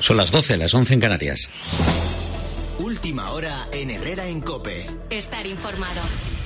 Son las 12, las 11 en Canarias. Última hora en Herrera en COPE. Estar informado.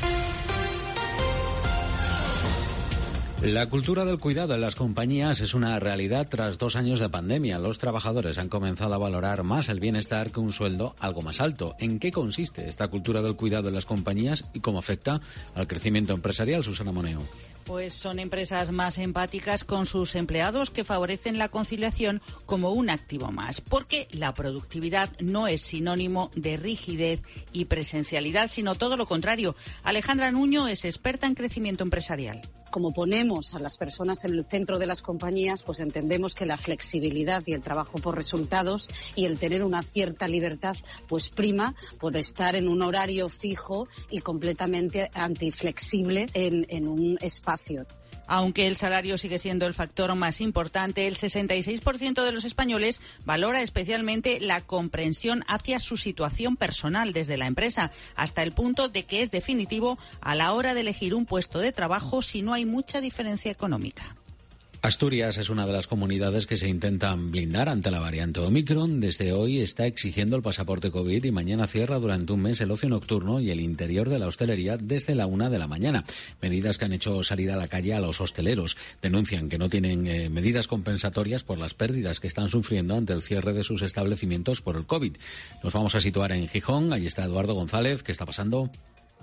La cultura del cuidado en las compañías es una realidad tras 2 años de pandemia. Los trabajadores han comenzado a valorar más el bienestar que un sueldo algo más alto. ¿En qué consiste esta cultura del cuidado en las compañías y cómo afecta al crecimiento empresarial? Susana Moneo. Pues son empresas más empáticas con sus empleados que favorecen la conciliación como un activo más, porque la productividad no es sinónimo de rigidez y presencialidad, sino todo lo contrario. Alejandra Nuño es experta en crecimiento empresarial. Como ponemos a las personas en el centro de las compañías, pues entendemos que la flexibilidad y el trabajo por resultados y el tener una cierta libertad, pues prima por estar en un horario fijo y completamente antiflexible en un espacio. Aunque el salario sigue siendo el factor más importante, el 66% de los españoles valora especialmente la comprensión hacia su situación personal desde la empresa, hasta el punto de que es definitivo a la hora de elegir un puesto de trabajo si no hay mucha diferencia económica. Asturias es una de las comunidades que se intentan blindar ante la variante Omicron. Desde hoy está exigiendo el pasaporte COVID y mañana cierra durante un mes el ocio nocturno y el interior de la hostelería desde la 1 de la mañana. Medidas que han hecho salir a la calle a los hosteleros. Denuncian que no tienen medidas compensatorias por las pérdidas que están sufriendo ante el cierre de sus establecimientos por el COVID. Nos vamos a situar en Gijón. Ahí está Eduardo González. ¿Qué está pasando?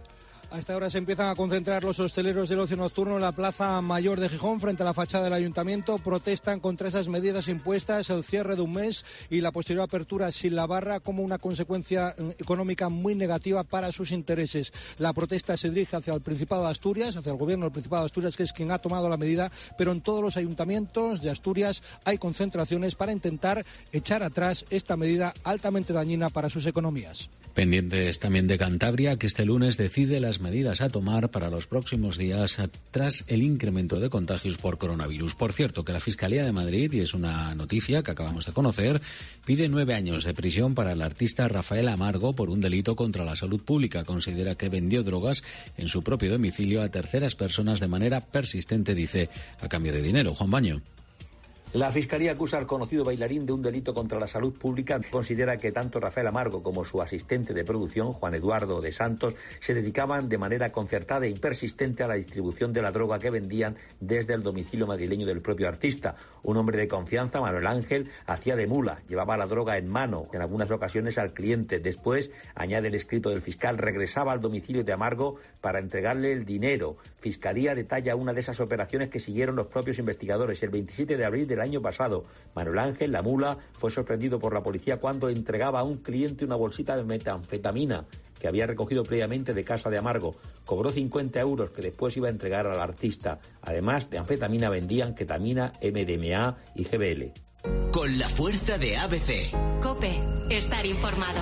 A esta hora se empiezan a concentrar los hosteleros del ocio nocturno en la Plaza Mayor de Gijón, frente a la fachada del Ayuntamiento. Protestan contra esas medidas impuestas, el cierre de un mes y la posterior apertura sin la barra como una consecuencia económica muy negativa para sus intereses. La protesta se dirige hacia el Principado de Asturias, hacia el gobierno del Principado de Asturias, que es quien ha tomado la medida, pero en todos los ayuntamientos de Asturias hay concentraciones para intentar echar atrás esta medida altamente dañina para sus economías. Pendientes también de Cantabria, que este lunes decide las medidas a tomar para los próximos días tras el incremento de contagios por coronavirus. Por cierto, que la Fiscalía de Madrid, y es una noticia que acabamos de conocer, pide 9 años de prisión para el artista Rafael Amargo por un delito contra la salud pública. Considera que vendió drogas en su propio domicilio a terceras personas de manera persistente, dice, a cambio de dinero. Juan Baño. La Fiscalía acusa al conocido bailarín de un delito contra la salud pública. Considera que tanto Rafael Amargo como su asistente de producción, Juan Eduardo de Santos, se dedicaban de manera concertada y persistente a la distribución de la droga que vendían desde el domicilio madrileño del propio artista. Un hombre de confianza, Manuel Ángel, hacía de mula, llevaba la droga en mano, en algunas ocasiones al cliente. Después, añade el escrito del fiscal, regresaba al domicilio de Amargo para entregarle el dinero. Fiscalía detalla una de esas operaciones que siguieron los propios investigadores. El 27 de abril del año pasado, Manuel Ángel, la mula, fue sorprendido por la policía cuando entregaba a un cliente una bolsita de metanfetamina que había recogido previamente de casa de Amargo. Cobró 50 euros que después iba a entregar al artista. Además de anfetamina vendían ketamina, MDMA y GBL. Con la fuerza de ABC. COPE. Estar informado.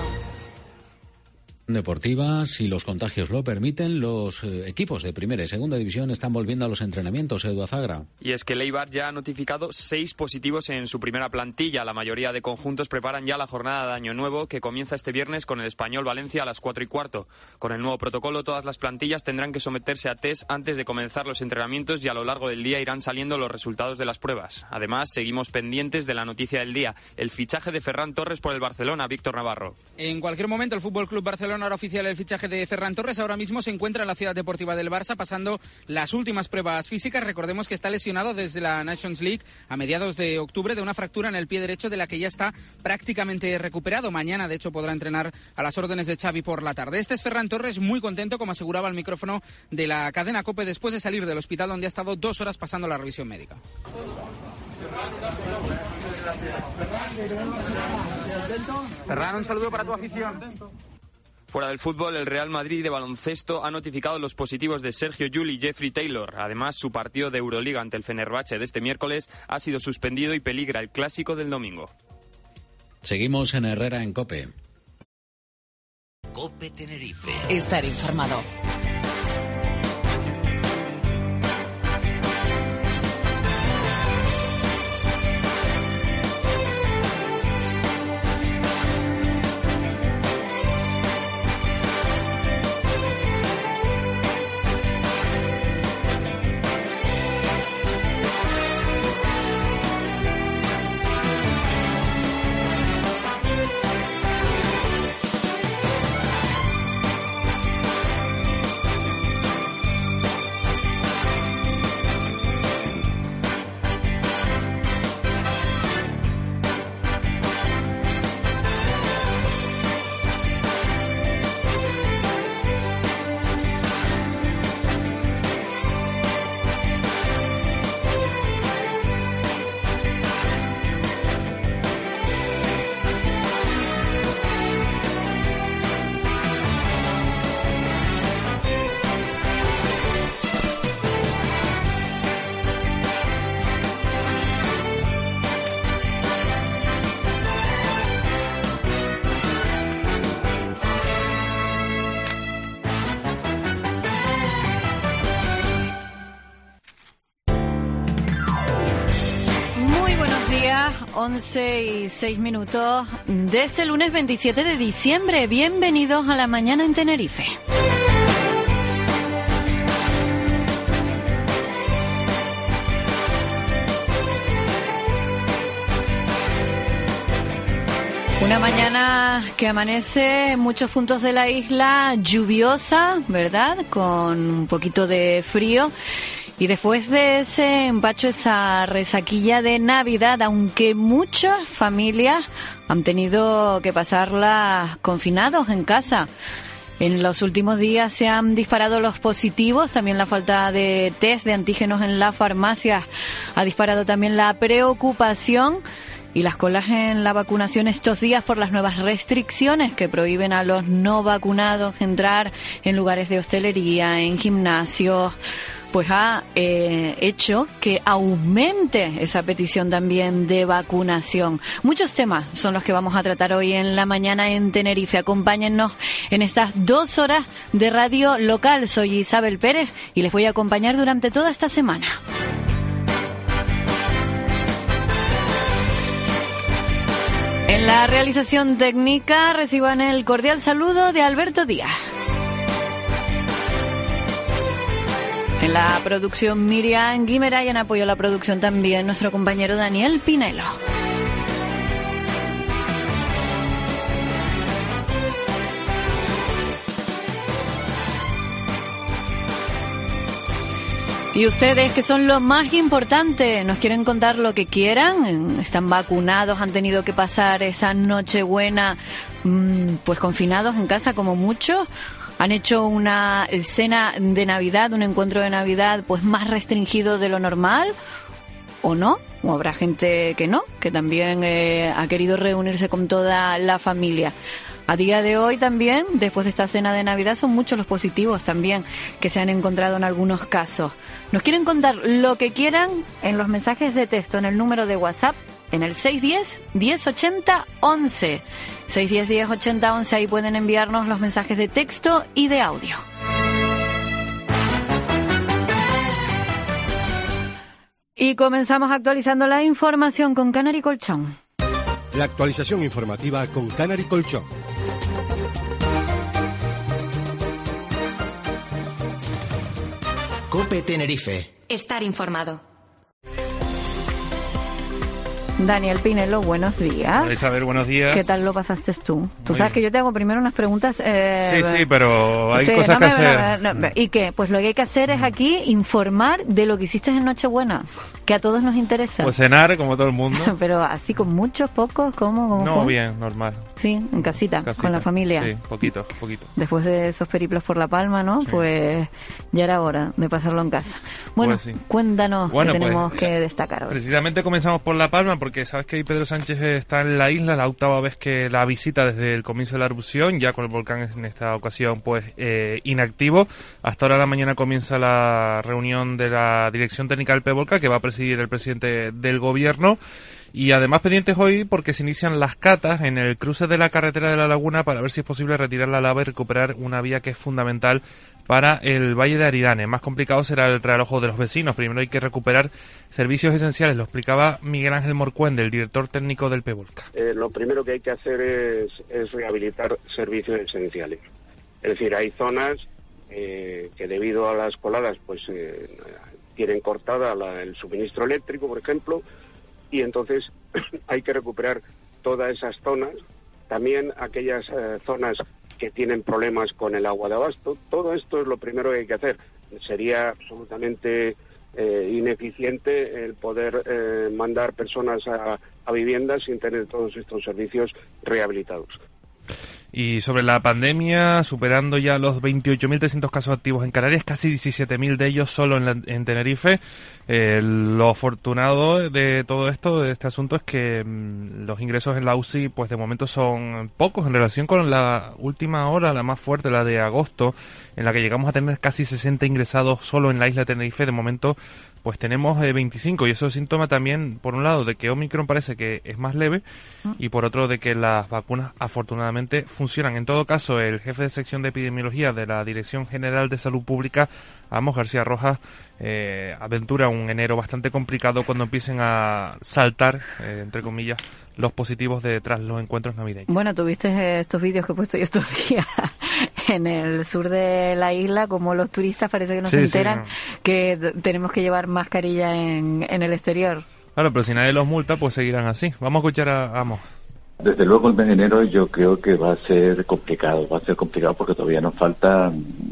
Deportiva, si los contagios lo permiten, los equipos de primera y segunda división están volviendo a los entrenamientos. Edu Azagra. Y es que el Eibar ya ha notificado 6 positivos en su primera plantilla. La mayoría de conjuntos preparan ya la jornada de Año Nuevo, que comienza este viernes con el Español Valencia a las 4:15. Con el nuevo protocolo, todas las plantillas tendrán que someterse a test antes de comenzar los entrenamientos y a lo largo del día irán saliendo los resultados de las pruebas. Además, seguimos pendientes de la noticia del día, el fichaje de Ferran Torres por el Barcelona. Víctor Navarro. En cualquier momento, el Fútbol Club Barcelona hará oficial el fichaje de Ferran Torres. Ahora mismo se encuentra en la ciudad deportiva del Barça pasando las últimas pruebas físicas. Recordemos que está lesionado desde la Nations League a mediados de octubre de una fractura en el pie derecho de la que ya está prácticamente recuperado. Mañana, de hecho, podrá entrenar a las órdenes de Xavi por la tarde. Este es Ferran Torres, muy contento, como aseguraba el micrófono de la cadena COPE, después de salir del hospital donde ha estado 2 horas pasando la revisión médica. Ferran, un saludo para tu afición. Fuera del fútbol, el Real Madrid de baloncesto ha notificado los positivos de Sergio Llull y Jeffrey Taylor. Además, su partido de Euroliga ante el Fenerbahce de este miércoles ha sido suspendido y peligra el clásico del domingo. Seguimos en Herrera en COPE. COPE Tenerife. Estar informado. días, 11:06 de este lunes 27 de diciembre. Bienvenidos a la mañana en Tenerife. Una mañana que amanece en muchos puntos de la isla lluviosa, ¿verdad? Con un poquito de frío. Y después de ese empacho, esa resaquilla de Navidad, aunque muchas familias han tenido que pasarla confinados en casa. En los últimos días se han disparado los positivos, también la falta de test de antígenos en las farmacias ha disparado también la preocupación y las colas en la vacunación estos días por las nuevas restricciones que prohíben a los no vacunados entrar en lugares de hostelería, en gimnasios, pues ha hecho que aumente esa petición también de vacunación. Muchos temas son los que vamos a tratar hoy en la mañana en Tenerife. Acompáñennos en estas 2 horas de radio local. Soy Isabel Pérez y les voy a acompañar durante toda esta semana. En la realización técnica reciban el cordial saludo de Alberto Díaz. En la producción Miriam Guimera y en apoyo a la producción también nuestro compañero Daniel Pinelo. Y ustedes, que son lo más importante, nos quieren contar lo que quieran, están vacunados, han tenido que pasar esa Nochebuena pues confinados en casa como muchos. Han hecho una cena de Navidad, un encuentro de Navidad pues más restringido de lo normal, ¿o no? O habrá gente que no, que también ha querido reunirse con toda la familia. A día de hoy también, después de esta cena de Navidad, son muchos los positivos también que se han encontrado en algunos casos. Nos quieren contar lo que quieran en los mensajes de texto, en el número de WhatsApp, en el 610-1080-11. 610-1080-11, ahí pueden enviarnos los mensajes de texto y de audio. Y comenzamos actualizando la información con Canary Colchón. La actualización informativa con Canary Colchón. COPE Tenerife. Estar informado. Daniel Pinelo, buenos días. Isabel, buenos días. ¿Qué tal lo pasaste tú? Tú sabes que yo te hago primero unas preguntas... Sí, pero hay cosas que hacer. ¿Y qué? Pues lo que hay que hacer es aquí informar de lo que hiciste en Nochebuena, que a todos nos interesa. Pues cenar, como todo el mundo. Pero así con muchos, pocos, ¿cómo? No, bien, normal. Sí, en casita, con la familia. Sí, poquito. Después de esos periplos por La Palma, ¿no? Sí. Pues ya era hora de pasarlo en casa. Bueno, pues sí. Cuéntanos qué tenemos que destacar hoy. Precisamente comenzamos por La Palma, porque sabes que Pedro Sánchez está en la isla, la 8ª vez que la visita desde el comienzo de la erupción, ya con el volcán en esta ocasión pues inactivo. Hasta ahora a la mañana comienza la reunión de la Dirección Técnica del PEVOLCA, que va a presidir el presidente del gobierno. Y además pendientes hoy porque se inician las catas en el cruce de la carretera de la Laguna para ver si es posible retirar la lava y recuperar una vía que es fundamental para el Valle de Aridane. Más complicado será el realojo de los vecinos. Primero hay que recuperar servicios esenciales. Lo explicaba Miguel Ángel Morcuende, el director técnico del PEVOLCA. Lo primero que hay que hacer es rehabilitar servicios esenciales. Es decir, hay zonas que debido a las coladas pues tienen cortada el suministro eléctrico, por ejemplo, y entonces hay que recuperar todas esas zonas, también aquellas zonas que tienen problemas con el agua de abasto. Todo esto es lo primero que hay que hacer. Sería absolutamente ineficiente el poder mandar personas a viviendas sin tener todos estos servicios rehabilitados. Y sobre la pandemia, superando ya los 28.300 casos activos en Canarias, casi 17.000 de ellos solo en Tenerife. Lo afortunado de todo esto, de este asunto, es que los ingresos en la UCI, pues de momento son pocos en relación con la última hora, la más fuerte, la de agosto, en la que llegamos a tener casi 60 ingresados solo en la isla de Tenerife. De momento, pues tenemos 25, y eso es síntoma también, por un lado, de que Omicron parece que es más leve, y por otro, de que las vacunas afortunadamente funcionan. En todo caso, el jefe de sección de epidemiología de la Dirección General de Salud Pública, Amos García Rojas, aventura un enero bastante complicado cuando empiecen a saltar, entre comillas, los positivos tras los encuentros navideños. Bueno, tuviste estos vídeos que he puesto yo estos días en el sur de la isla, como los turistas parece que no se enteran que tenemos que llevar mascarilla en el exterior. Claro, pero si nadie los multa, pues seguirán así. Vamos a escuchar a Amos. Desde luego el mes de enero yo creo que va a ser complicado porque todavía nos falta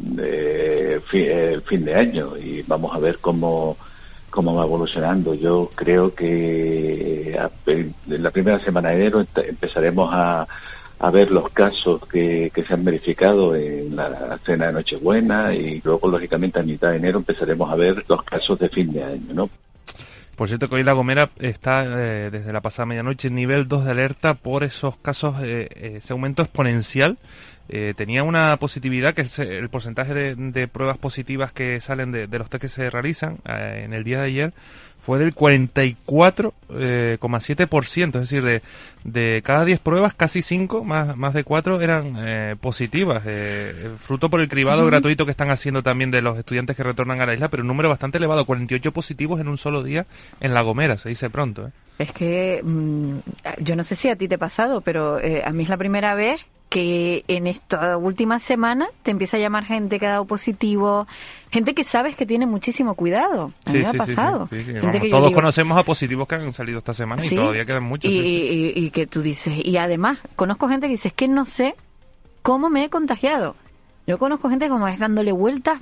el fin de año y vamos a ver cómo va evolucionando. Yo creo que en la primera semana de enero empezaremos a ver los casos que se han verificado en la cena de Nochebuena, y luego, lógicamente, a mitad de enero empezaremos a ver los casos de fin de año, ¿no? Por cierto, que hoy La Gomera está desde la pasada medianoche en nivel 2 de alerta por esos casos, ese aumento exponencial. Tenía una positividad, que es el porcentaje de pruebas positivas que salen de los test que se realizan en el día de ayer, fue del 44,7%, es decir, de cada 10 pruebas, casi 5, más de 4 eran positivas, fruto por el cribado gratuito que están haciendo también de los estudiantes que retornan a la isla, pero un número bastante elevado, 48 positivos en un solo día en La Gomera, se dice pronto. Es que yo no sé si a ti te ha pasado, pero a mí es la primera vez que en esta última semana te empieza a llamar gente que ha dado positivo, gente que sabes que tiene muchísimo cuidado. A mí me ha pasado. Sí. Vamos, todos conocemos a positivos que han salido esta semana y todavía quedan muchos. Y que tú dices, y además conozco gente que dice, es que no sé cómo me he contagiado. Yo conozco gente como es dándole vueltas,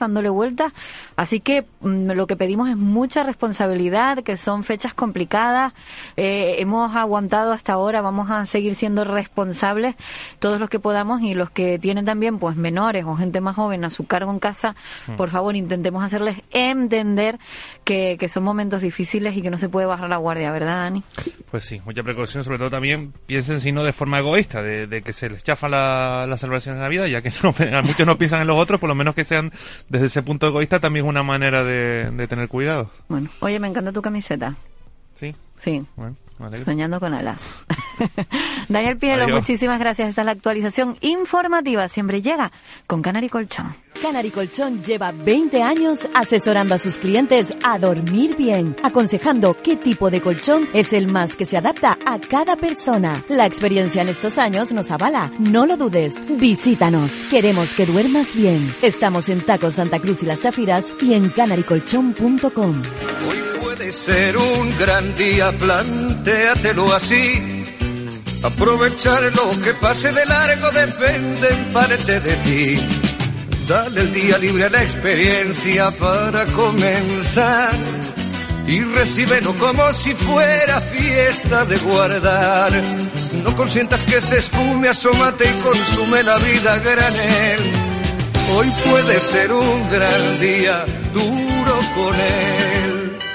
así que lo que pedimos es mucha responsabilidad, que son fechas complicadas, hemos aguantado hasta ahora, vamos a seguir siendo responsables todos los que podamos, y los que tienen también pues menores o gente más joven a su cargo en casa, por favor intentemos hacerles entender que son momentos difíciles y que no se puede bajar la guardia, ¿verdad, Dani? Pues sí, mucha precaución, sobre todo también piensen si no de forma egoísta, de que se les chafa la celebración de Navidad, ya que a muchos no piensan en los otros, por lo menos que sean desde ese punto egoísta, también es una manera de tener cuidado. Bueno, oye, me encanta tu camiseta. ¿Sí? Sí. Bueno, soñando con alas. Daniel Pielo, muchísimas gracias. Esta es la actualización informativa. Siempre llega con Canary Colchón. Canary Colchón lleva 20 años asesorando a sus clientes a dormir bien, aconsejando qué tipo de colchón es el más que se adapta a cada persona. La experiencia en estos años nos avala. No lo dudes. Visítanos. Queremos que duermas bien. Estamos en Tacos Santa Cruz y Las Chafiras y en canarycolchón.com. Puede ser un gran día, plantéatelo así. Aprovechar lo que pase de largo depende en parte de ti. Dale el día libre a la experiencia para comenzar y recíbelo como si fuera fiesta de guardar. No consientas que se esfume, asómate y consume la vida a granel. Hoy puede ser un gran día, duro con él.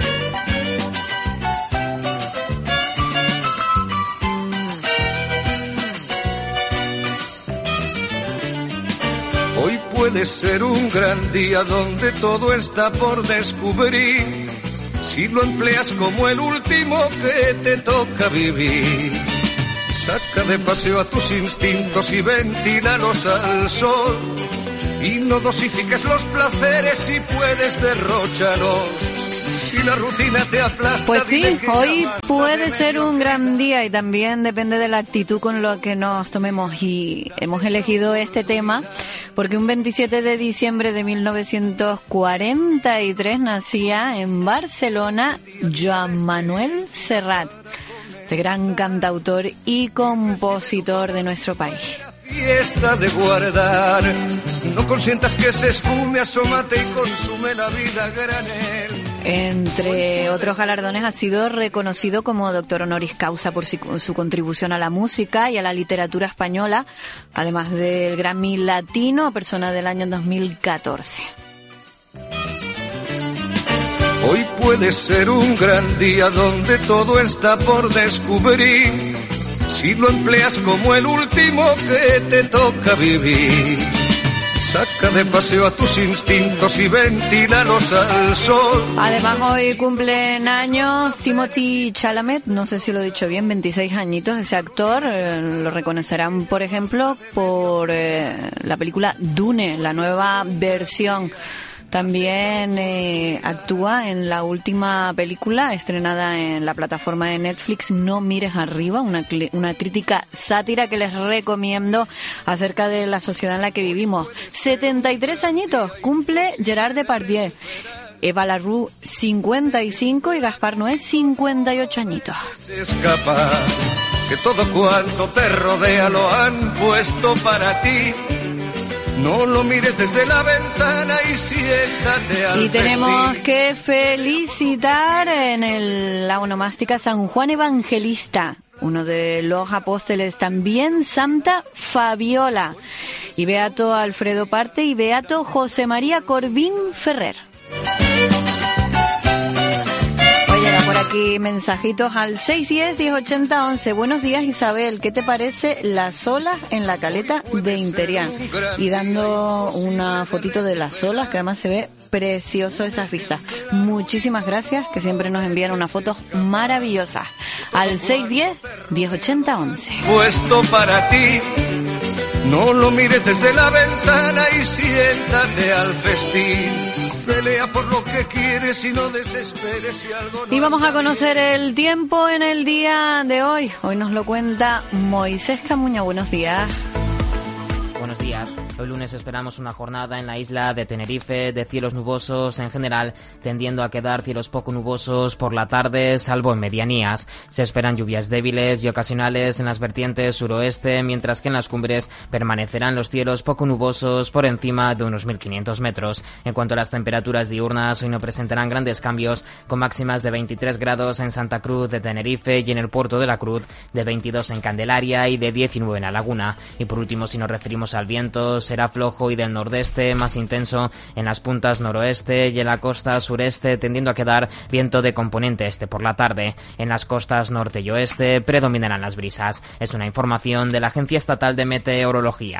Hoy puede ser un gran día donde todo está por descubrir, si lo empleas como el último que te toca vivir. Saca de paseo a tus instintos y ventílalos al sol, y no dosifiques los placeres si puedes derrocharlos. Si la rutina te aplasta, pues sí, hoy puede ser un gran día y también depende de la actitud con lo que nos tomemos, y hemos elegido este tema porque un 27 de diciembre de 1943 nacía en Barcelona Joan Manuel Serrat, este gran cantautor y compositor de nuestro país. Fiesta de guardar, no consientas que se esfume, asómate y consume la vida a granel. Entre otros galardones ha sido reconocido como doctor honoris causa por su contribución a la música y a la literatura española, además del Grammy Latino, persona del año 2014. Hoy puede ser un gran día donde todo está por descubrir, si lo empleas como el último que te toca vivir. Saca de paseo a tus instintos y ventílalos al sol. Además, hoy cumplen años Timothée Chalamet, no sé si lo he dicho bien, 26 añitos, ese actor. Lo reconocerán, por ejemplo, por la película Dune, la nueva versión. También actúa en la última película estrenada en la plataforma de Netflix, No mires arriba, una crítica sátira que les recomiendo acerca de la sociedad en la que vivimos. 73 añitos cumple Gerard Depardieu. Eva Larue, 55, y Gaspar Noé, 58 añitos. Escapa, que todo cuanto te rodea lo han puesto para ti. No lo mires desde la ventana y siéntate al Y tenemos festín. que felicitar en la onomástica San Juan Evangelista, uno de los apóstoles, también Santa Fabiola, y beato Alfredo Parte y beato José María Corbín Ferrer. Llega por aquí mensajitos al 610-1080-11. Buenos días, Isabel. ¿Qué te parece las olas en la caleta de Interián? Y dando una fotito de las olas, que además se ve precioso esas vistas. Muchísimas gracias, que siempre nos envían unas fotos maravillosas. Al 610-1080-11. Puesto para ti. No lo mires desde la ventana y siéntate al festín. Pelea por lo que quieres y no desesperes si algo no... Y vamos a conocer el tiempo en el día de hoy. Hoy nos lo cuenta Moisés Camuña. Buenos días. Buenos días. Hoy lunes esperamos una jornada en la isla de Tenerife de cielos nubosos en general, tendiendo a quedar cielos poco nubosos por la tarde, salvo en medianías. Se esperan lluvias débiles y ocasionales en las vertientes suroeste, mientras que en las cumbres permanecerán los cielos poco nubosos por encima de unos 1.500 metros. En cuanto a las temperaturas diurnas, hoy no presentarán grandes cambios, con máximas de 23 grados en Santa Cruz de Tenerife y en el Puerto de la Cruz, de 22 en Candelaria y de 19 en La Laguna. Y por último, si nos referimos al viento, será flojo y del nordeste, más intenso en las puntas noroeste y en la costa sureste, tendiendo a quedar viento de componente este por la tarde. En las costas norte y oeste predominarán las brisas. Es una información de la Agencia Estatal de Meteorología.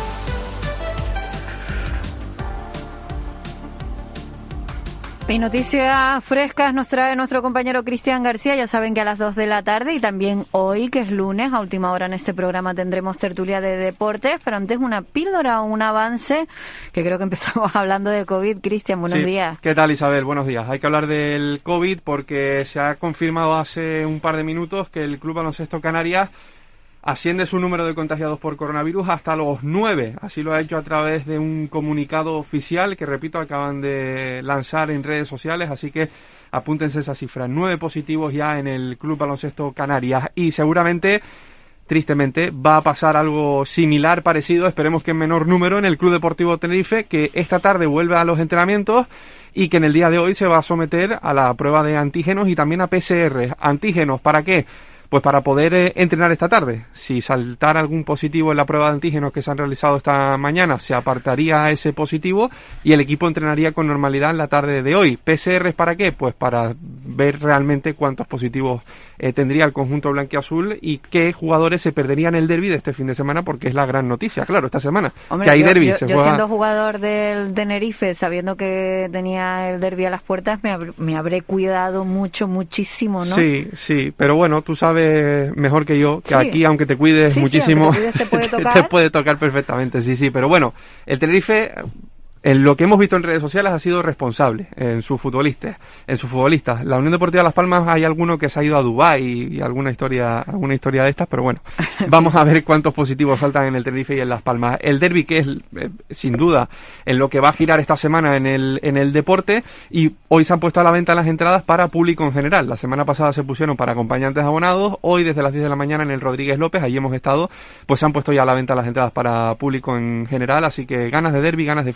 Y noticias frescas nos trae nuestro compañero Cristian García. Ya saben que a las 2 de la tarde y también hoy, que es lunes, a última hora en este programa tendremos tertulia de deportes, pero antes una píldora o un avance, que creo que empezamos hablando de COVID. Cristian, buenos días. ¿Qué tal, Isabel? Buenos días. Hay que hablar del COVID porque se ha confirmado hace un par de minutos que el Club Baloncesto Canarias asciende su número de contagiados por coronavirus hasta los 9. Así lo ha hecho a través de un comunicado oficial que, repito, acaban de lanzar en redes sociales. Así que apúntense esa cifra. 9 positivos ya en el Club Baloncesto Canarias. Y seguramente, tristemente, va a pasar algo similar, parecido, esperemos que en menor número, en el Club Deportivo Tenerife, que esta tarde vuelve a los entrenamientos y que en el día de hoy se va a someter a la prueba de antígenos y también a PCR. ¿Antígenos para qué? Pues para poder entrenar esta tarde. Si saltara algún positivo en la prueba de antígenos que se han realizado esta mañana, se apartaría ese positivo y el equipo entrenaría con normalidad en la tarde de hoy. ¿PCR para qué? Pues para ver realmente cuántos positivos tendría el conjunto blanquiazul y qué jugadores se perderían el derbi de este fin de semana, porque es la gran noticia, claro, esta semana. Hombre, que hay derbi. Yo siendo jugador del Tenerife, sabiendo que tenía el derbi a las puertas, me habré cuidado muchísimo, ¿no? Sí, pero bueno, tú sabes mejor que yo que sí. Aquí, aunque te cuides muchísimo, te puede tocar. te puede tocar perfectamente, sí, pero bueno, el Tenerife, en lo que hemos visto en redes sociales, ha sido responsable en sus futbolistas. La Unión Deportiva Las Palmas, hay alguno que se ha ido a Dubái y alguna historia de estas, pero bueno, vamos a ver cuántos positivos saltan en el Tenerife y en Las Palmas. El derbi, que es sin duda en lo que va a girar esta semana en el deporte, y hoy se han puesto a la venta las entradas para público en general. La semana pasada se pusieron para acompañantes abonados, hoy desde las 10 de la mañana en el Rodríguez López, allí hemos estado, pues se han puesto ya a la venta las entradas para público en general, así que ganas de derbi, ganas de fútbol,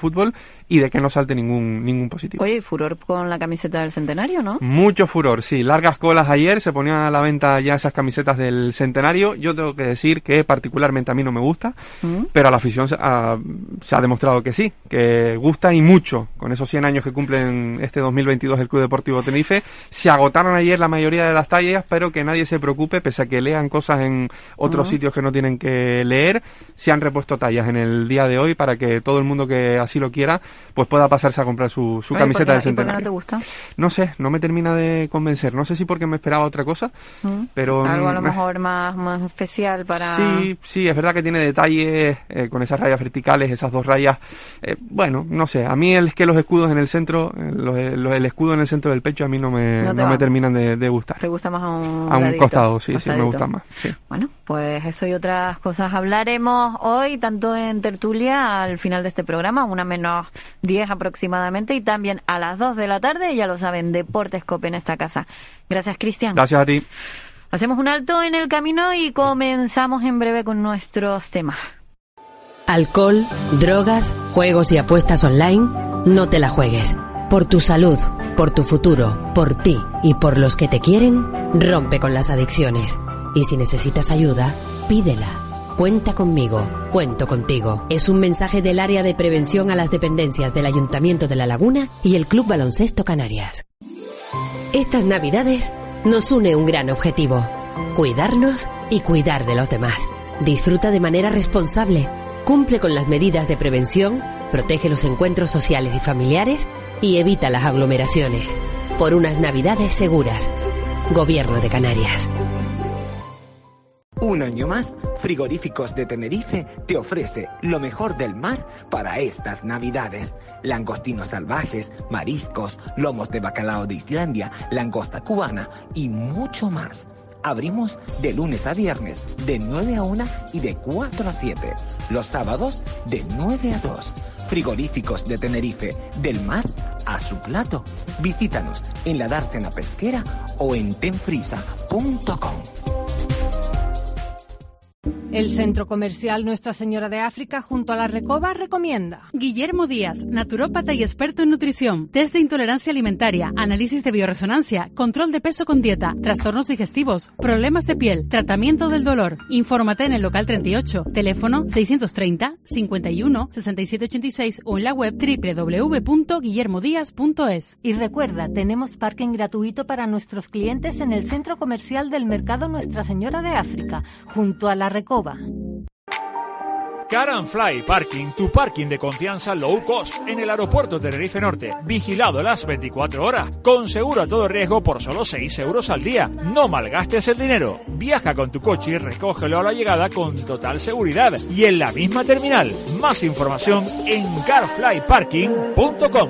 y de que no salte ningún positivo. Oye, furor con la camiseta del centenario, ¿no? Mucho furor, sí. Largas colas ayer, se ponían a la venta ya esas camisetas del centenario. Yo tengo que decir que particularmente a mí no me gusta, pero a la afición se ha demostrado que sí, que gusta y mucho. Con esos 100 años que cumplen este 2022 el Club Deportivo Tenerife, se agotaron ayer la mayoría de las tallas, pero que nadie se preocupe, pese a que lean cosas en otros sitios que no tienen que leer, se han repuesto tallas en el día de hoy para que todo el mundo que así lo quiera pues pueda pasarse a comprar su camiseta del centenario. ¿Y por qué no te gusta? No sé, no me termina de convencer. No sé si porque me esperaba otra cosa, pero... Algo a lo mejor más especial para... Sí, es verdad que tiene detalles con esas rayas verticales, esas dos rayas. Bueno, no sé, a mí es que los escudos en el centro, el escudo en el centro del pecho a mí no me terminan de gustar. ¿Te gusta más a un costado? Sí, me gusta más. Sí. Bueno, pues eso y otras cosas hablaremos hoy, tanto en tertulia al final de este programa, 1:10 aproximadamente, y también a las 2 de la tarde, ya lo saben, Deportes Cope en esta casa. Gracias, Cristian. Gracias a ti. Hacemos un alto en el camino y comenzamos en breve con nuestros temas. Alcohol, drogas, juegos y apuestas online, no te la juegues. Por tu salud, por tu futuro, por ti y por los que te quieren, rompe con las adicciones. Y si necesitas ayuda, pídela. Cuenta conmigo, cuento contigo. Es un mensaje del área de prevención a las dependencias del Ayuntamiento de La Laguna y el Club Baloncesto Canarias. Estas Navidades nos une un gran objetivo: cuidarnos y cuidar de los demás. Disfruta de manera responsable, cumple con las medidas de prevención, protege los encuentros sociales y familiares y evita las aglomeraciones. Por unas Navidades seguras. Gobierno de Canarias. Un año más, Frigoríficos de Tenerife te ofrece lo mejor del mar para estas Navidades. Langostinos salvajes, mariscos, lomos de bacalao de Islandia, langosta cubana y mucho más. Abrimos de lunes a viernes, de 9 a 1 y de 4 a 7. Los sábados, de 9 a 2. Frigoríficos de Tenerife, del mar a su plato. Visítanos en la Dársena Pesquera o en tenfrisa.com. El Centro Comercial Nuestra Señora de África junto a la Recoba recomienda. Guillermo Díaz, naturópata y experto en nutrición, test de intolerancia alimentaria, análisis de bioresonancia, control de peso con dieta, trastornos digestivos, problemas de piel, tratamiento del dolor. Infórmate en el local 38, teléfono 630 51 67 86 o en la web www.guillermodiaz.es. Y recuerda, tenemos parking gratuito para nuestros clientes en el Centro Comercial del Mercado Nuestra Señora de África, junto a la Recoba. Car and Fly Parking, tu parking de confianza low cost en el aeropuerto Tenerife Norte, vigilado las 24 horas, con seguro a todo riesgo por solo 6 euros al día. No malgastes el dinero. Viaja con tu coche y recógelo a la llegada con total seguridad y en la misma terminal. Más información en carflyparking.com.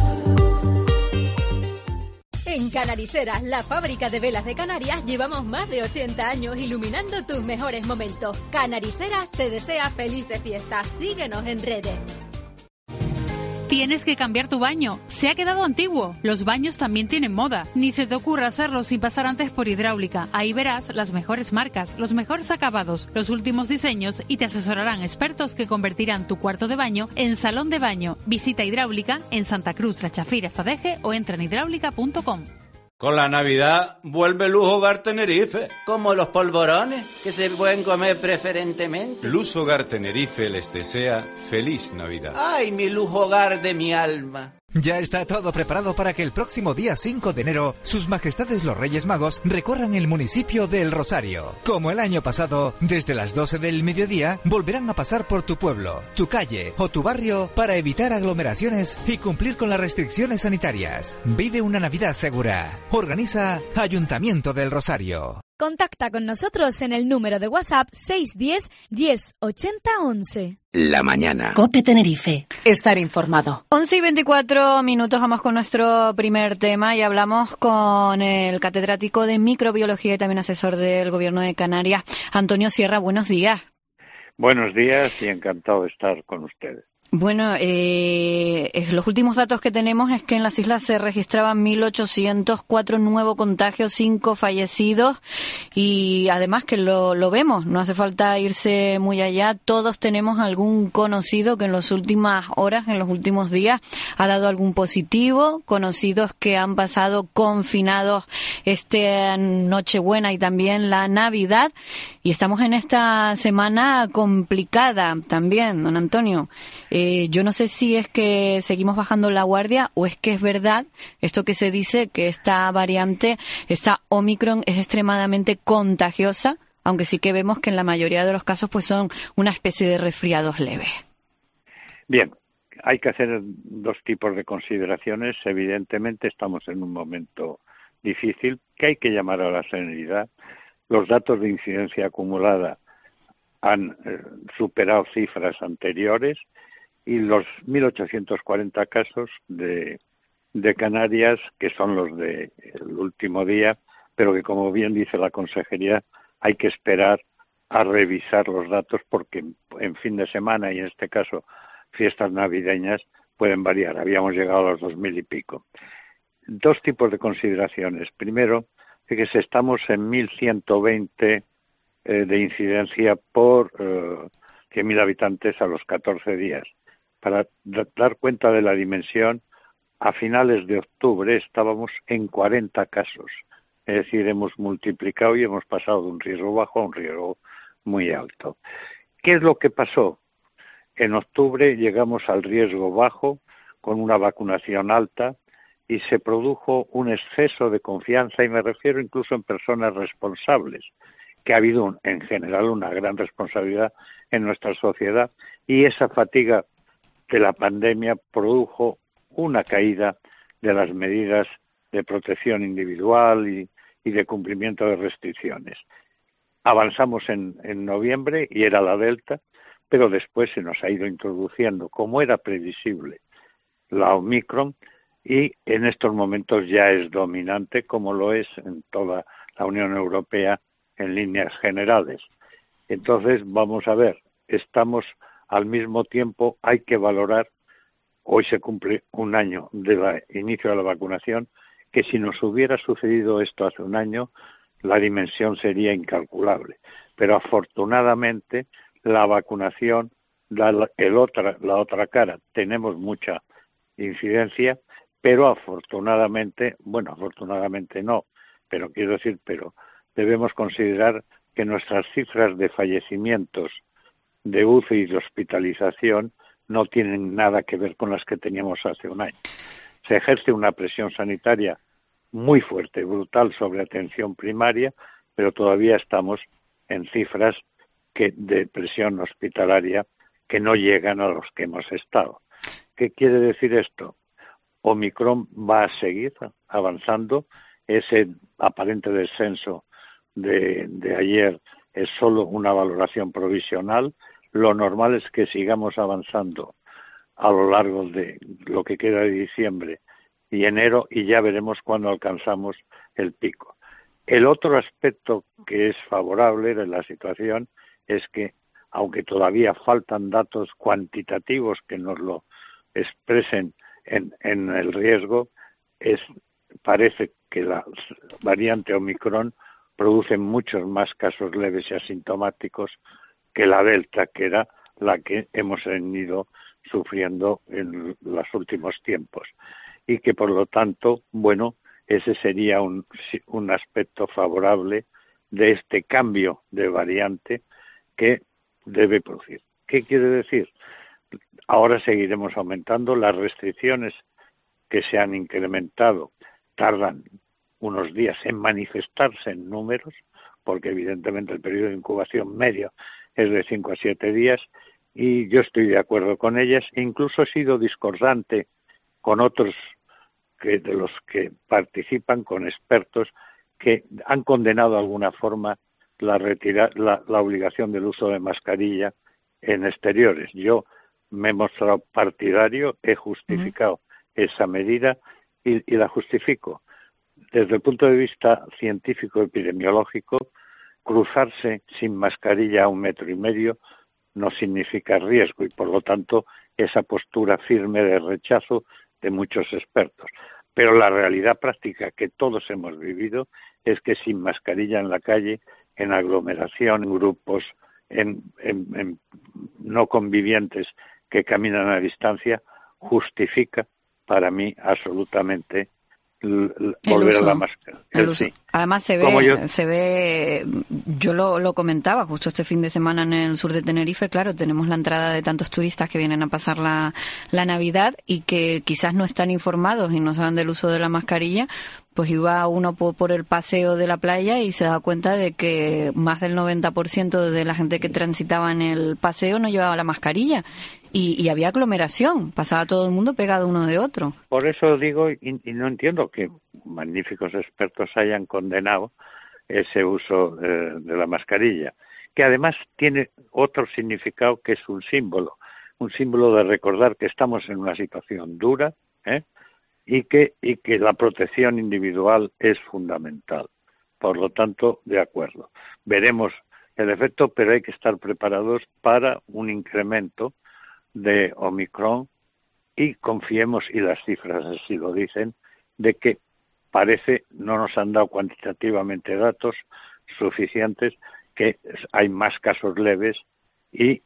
En Canariseras, la fábrica de velas de Canarias, llevamos más de 80 años iluminando tus mejores momentos. Canariseras te desea felices fiestas. Síguenos en redes. Tienes que cambiar tu baño. Se ha quedado antiguo. Los baños también tienen moda. Ni se te ocurra hacerlo sin pasar antes por Hidráulica. Ahí verás las mejores marcas, los mejores acabados, los últimos diseños y te asesorarán expertos que convertirán tu cuarto de baño en salón de baño. Visita Hidráulica en Santa Cruz, La Chafira, Fadeje o entra en hidráulica.com. Con la Navidad vuelve Luz Hogar Tenerife. Como los polvorones, que se pueden comer preferentemente. Luz Hogar Tenerife les desea feliz Navidad. ¡Ay, mi Luz Hogar de mi alma! Ya está todo preparado para que el próximo día 5 de enero Sus Majestades los Reyes Magos recorran el municipio de El Rosario. Como el año pasado, desde las 12 del mediodía volverán a pasar por tu pueblo, tu calle o tu barrio para evitar aglomeraciones y cumplir con las restricciones sanitarias. Vive una Navidad segura. Organiza Ayuntamiento del Rosario. Contacta con nosotros en el número de WhatsApp 610 10 80 11. La mañana. COPE Tenerife. Estar informado. 11:24, vamos con nuestro primer tema y hablamos con el catedrático de microbiología y también asesor del Gobierno de Canarias, Antonio Sierra. Buenos días. Buenos días y encantado de estar con ustedes. Bueno, los últimos datos que tenemos es que en las islas se registraban 1.804 nuevos contagios, 5 fallecidos, y además que lo vemos, no hace falta irse muy allá, todos tenemos algún conocido que en las últimas horas, en los últimos días, ha dado algún positivo, conocidos que han pasado confinados Nochebuena y también la Navidad, y estamos en esta semana complicada también, don Antonio. Yo no sé si es que seguimos bajando la guardia o es que es verdad esto que se dice, que esta variante, esta Omicron, es extremadamente contagiosa, aunque sí que vemos que en la mayoría de los casos pues son una especie de resfriados leves. Bien, hay que hacer dos tipos de consideraciones. Evidentemente estamos en un momento difícil que hay que llamar a la serenidad. Los datos de incidencia acumulada han superado cifras anteriores y los 1.840 casos de Canarias, que son los del último día, pero que, como bien dice la consejería, hay que esperar a revisar los datos porque en fin de semana y en este caso fiestas navideñas pueden variar. Habíamos llegado a los 2.000 y pico. Dos tipos de consideraciones. Primero, que estamos en 1.120 de incidencia por 100.000 habitantes a los 14 días. Para dar cuenta de la dimensión, a finales de octubre estábamos en 40 casos. Es decir, hemos multiplicado y hemos pasado de un riesgo bajo a un riesgo muy alto. ¿Qué es lo que pasó? En octubre llegamos al riesgo bajo con una vacunación alta y se produjo un exceso de confianza, y me refiero incluso en personas responsables, que ha habido en general una gran responsabilidad en nuestra sociedad, y esa fatiga de la pandemia produjo una caída de las medidas de protección individual y de cumplimiento de restricciones. Avanzamos en noviembre y era la Delta, pero después se nos ha ido introduciendo, como era previsible, la Omicron, y en estos momentos ya es dominante, como lo es en toda la Unión Europea en líneas generales. Entonces, vamos a ver, estamos al mismo tiempo, hay que valorar, hoy se cumple un año del inicio de la vacunación, que si nos hubiera sucedido esto hace un año, la dimensión sería incalculable. Pero afortunadamente la vacunación da la otra cara. Tenemos mucha incidencia, pero afortunadamente no, pero quiero decir, debemos considerar que nuestras cifras de fallecimientos, de UCI y de hospitalización no tienen nada que ver con las que teníamos hace un año. Se ejerce una presión sanitaria muy fuerte, brutal sobre atención primaria, pero todavía estamos en cifras de presión hospitalaria que no llegan a los que hemos estado. ¿Qué quiere decir esto? Omicron va a seguir avanzando. Ese aparente descenso de ayer es solo una valoración provisional. Lo normal es que sigamos avanzando a lo largo de lo que queda de diciembre y enero, y ya veremos cuándo alcanzamos el pico. El otro aspecto que es favorable de la situación es que, aunque todavía faltan datos cuantitativos que nos lo expresen en el riesgo, parece que la variante Omicron produce muchos más casos leves y asintomáticos que la Delta, que era la que hemos venido sufriendo en los últimos tiempos. Y que, por lo tanto, ese sería un aspecto favorable de este cambio de variante que debe producir. ¿Qué quiere decir? Ahora seguiremos aumentando. Las restricciones que se han incrementado tardan unos días en manifestarse en números, porque evidentemente el periodo de incubación medio es de 5 a 7 días, y yo estoy de acuerdo con ellas. Incluso he sido discordante con otros de los que participan, con expertos que han condenado de alguna forma la obligación del uso de mascarilla en exteriores. Yo me he mostrado partidario, he justificado esa medida y la justifico. Desde el punto de vista científico epidemiológico, cruzarse sin mascarilla a 1,5 metros no significa riesgo, y por lo tanto esa postura firme de rechazo de muchos expertos. Pero la realidad práctica que todos hemos vivido es que sin mascarilla en la calle, en aglomeración, en grupos, en no convivientes que caminan a distancia, justifica para mí absolutamente volver a la máscara. Sí. Además se ve, yo lo comentaba justo este fin de semana en el sur de Tenerife, claro, tenemos la entrada de tantos turistas que vienen a pasar la Navidad y que quizás no están informados y no saben del uso de la mascarilla, pues iba uno por el paseo de la playa y se daba cuenta de que más del 90% de la gente que transitaba en el paseo no llevaba la mascarilla y había aglomeración, pasaba todo el mundo pegado uno de otro. Por eso digo, y no entiendo que magníficos expertos hayan condenado ese uso de la mascarilla, que además tiene otro significado que es un símbolo de recordar que estamos en una situación dura, y que la protección individual es fundamental. Por lo tanto, de acuerdo. Veremos el efecto, pero hay que estar preparados para un incremento de Omicron y confiemos, y las cifras así lo dicen, de que parece, no nos han dado cuantitativamente datos suficientes, que hay más casos leves y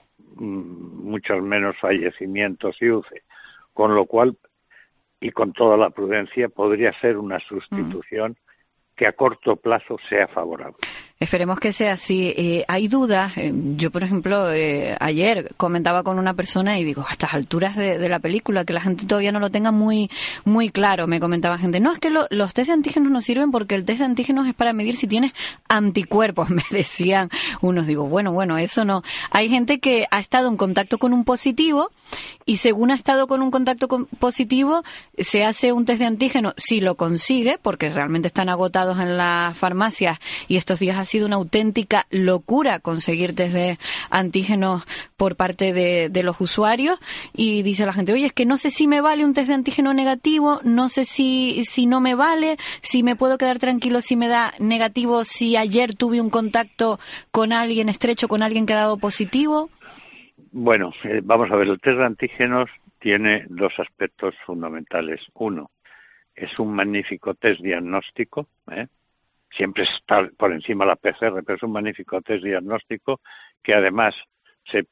muchos menos fallecimientos y UCI, con lo cual, y con toda la prudencia, podría ser una sustitución que a corto plazo sea favorable. Esperemos que sea así. Hay dudas. Yo, por ejemplo, ayer comentaba con una persona y digo, a estas alturas de la película, que la gente todavía no lo tenga muy claro. Me comentaba gente, no, es que los test de antígenos no sirven porque el test de antígenos es para medir si tienes anticuerpos, me decían unos. Digo, bueno, eso no. Hay gente que ha estado en contacto con un positivo y según ha estado con un contacto positivo, se hace un test de antígeno, si lo consigue, porque realmente están agotados en las farmacias y estos días ha sido una auténtica locura conseguir test de antígenos por parte de los usuarios, y dice la gente, oye, es que no sé si me vale un test de antígeno negativo, no sé si no me vale, si me puedo quedar tranquilo si me da negativo, si ayer tuve un contacto con alguien estrecho, con alguien que ha dado positivo. Bueno, vamos a ver, el test de antígenos tiene dos aspectos fundamentales. Uno, es un magnífico test diagnóstico, siempre está por encima la PCR, pero es un magnífico test diagnóstico que además se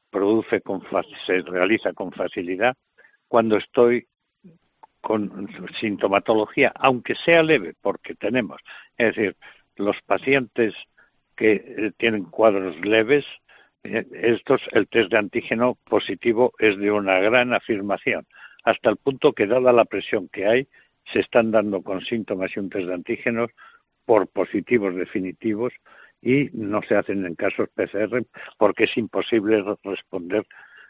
realiza con facilidad cuando estoy con sintomatología, aunque sea leve, porque tenemos, es decir, los pacientes que tienen cuadros leves, el test de antígeno positivo es de una gran afirmación, hasta el punto que, dada la presión que hay, se están dando con síntomas y un test de antígenos por positivos definitivos y no se hacen en casos PCR porque es imposible responder,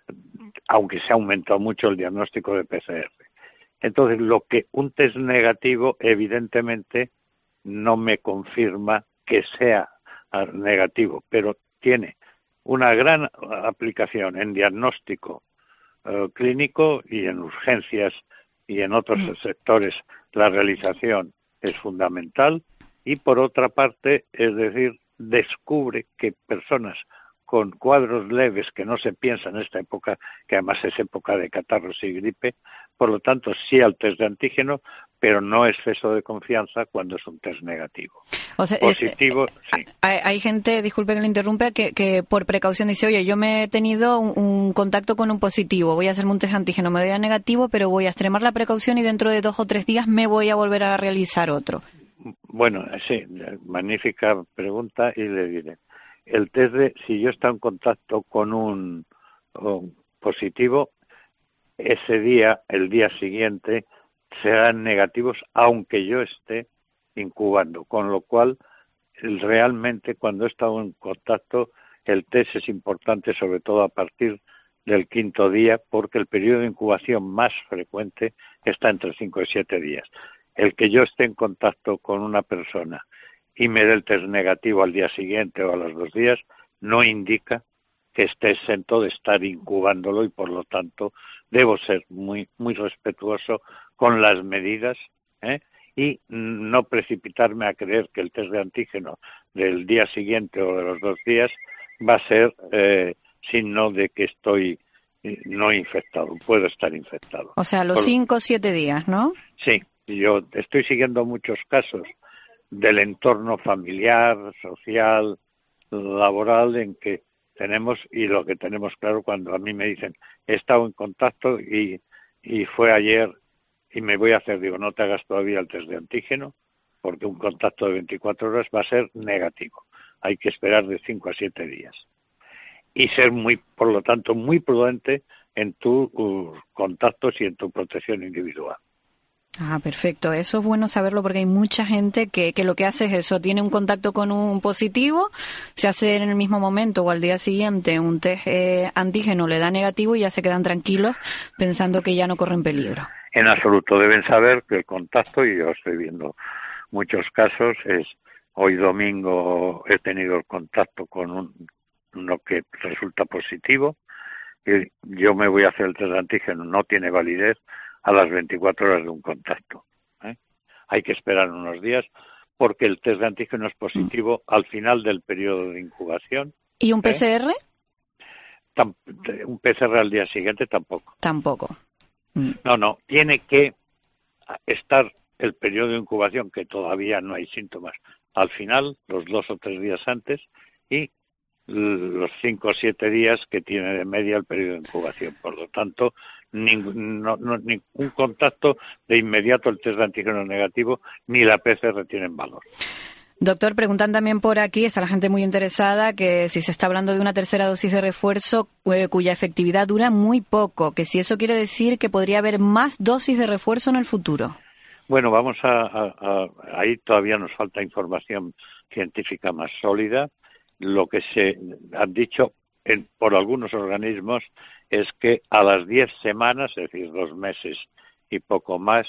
aunque se ha aumentado mucho el diagnóstico de PCR. Entonces, lo que un test negativo evidentemente no me confirma que sea negativo, pero tiene una gran aplicación en diagnóstico clínico y en urgencias y en otros sectores. La realización es fundamental y, por otra parte, es decir, descubre que personas con cuadros leves, que no se piensa en esta época, que además es época de catarros y gripe, por lo tanto sí al test de antígeno, pero no exceso de confianza cuando es un test negativo. O sea, positivo, sí. Hay gente, disculpe que le interrumpa, que por precaución dice, oye, yo me he tenido un contacto con un positivo, voy a hacerme un test de antígeno, me doy a negativo, pero voy a extremar la precaución y dentro de 2 o 3 días me voy a volver a realizar otro. Bueno, sí, magnífica pregunta y le diré. El test si yo estoy en contacto con un positivo, ese día, el día siguiente, serán negativos aunque yo esté incubando, con lo cual realmente cuando he estado en contacto el test es importante, sobre todo a partir del 5.º día, porque el periodo de incubación más frecuente está entre 5 y 7 días. El que yo esté en contacto con una persona y me dé el test negativo al día siguiente o a los 2 días, no indica que esté exento de estar incubándolo y, por lo tanto, debo ser muy respetuoso con las medidas y no precipitarme a creer que el test de antígeno del día siguiente o de los 2 días va a ser signo de que estoy no infectado, puedo estar infectado. O sea, los 5 o 7 días, ¿no? Sí, yo estoy siguiendo muchos casos del entorno familiar, social, laboral, en que tenemos, y lo que tenemos claro cuando a mí me dicen, he estado en contacto y fue ayer y me voy a hacer, digo, no te hagas todavía el test de antígeno, porque un contacto de 24 horas va a ser negativo. Hay que esperar de 5 a 7 días. Y ser por lo tanto, muy prudente en tus contactos y en tu protección individual. Ah, perfecto. Eso es bueno saberlo porque hay mucha gente que lo que hace es eso, tiene un contacto con un positivo, se hace en el mismo momento o al día siguiente un test antígeno, le da negativo y ya se quedan tranquilos pensando que ya no corren peligro. En absoluto. Deben saber que el contacto, y yo estoy viendo muchos casos, es hoy domingo he tenido el contacto con uno que resulta positivo, y yo me voy a hacer el test de antígeno, no tiene validez a las 24 horas de un contacto. Hay que esperar unos días porque el test de antígeno es positivo al final del periodo de incubación. ¿Y un PCR? Un PCR al día siguiente tampoco. Tampoco. No, tiene que estar el periodo de incubación, que todavía no hay síntomas, al final, los 2 o 3 días antes, y los 5 o 7 días que tiene de media el periodo de incubación. Por lo tanto, ningún contacto de inmediato el test de antígeno negativo ni la PCR tienen valor. Doctor, preguntan también por aquí, está la gente muy interesada, que si se está hablando de una tercera dosis de refuerzo cuya efectividad dura muy poco, que si eso quiere decir que podría haber más dosis de refuerzo en el futuro. Bueno, vamos ahí todavía nos falta información científica más sólida. Lo que se han dicho por algunos organismos es que a las 10 semanas, es decir, 2 meses y poco más,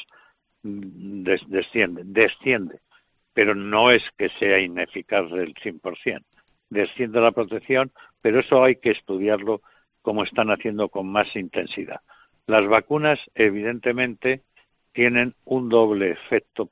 desciende. Pero no es que sea ineficaz del 100%. Desciende la protección, pero eso hay que estudiarlo como están haciendo con más intensidad. Las vacunas, evidentemente, tienen un doble efecto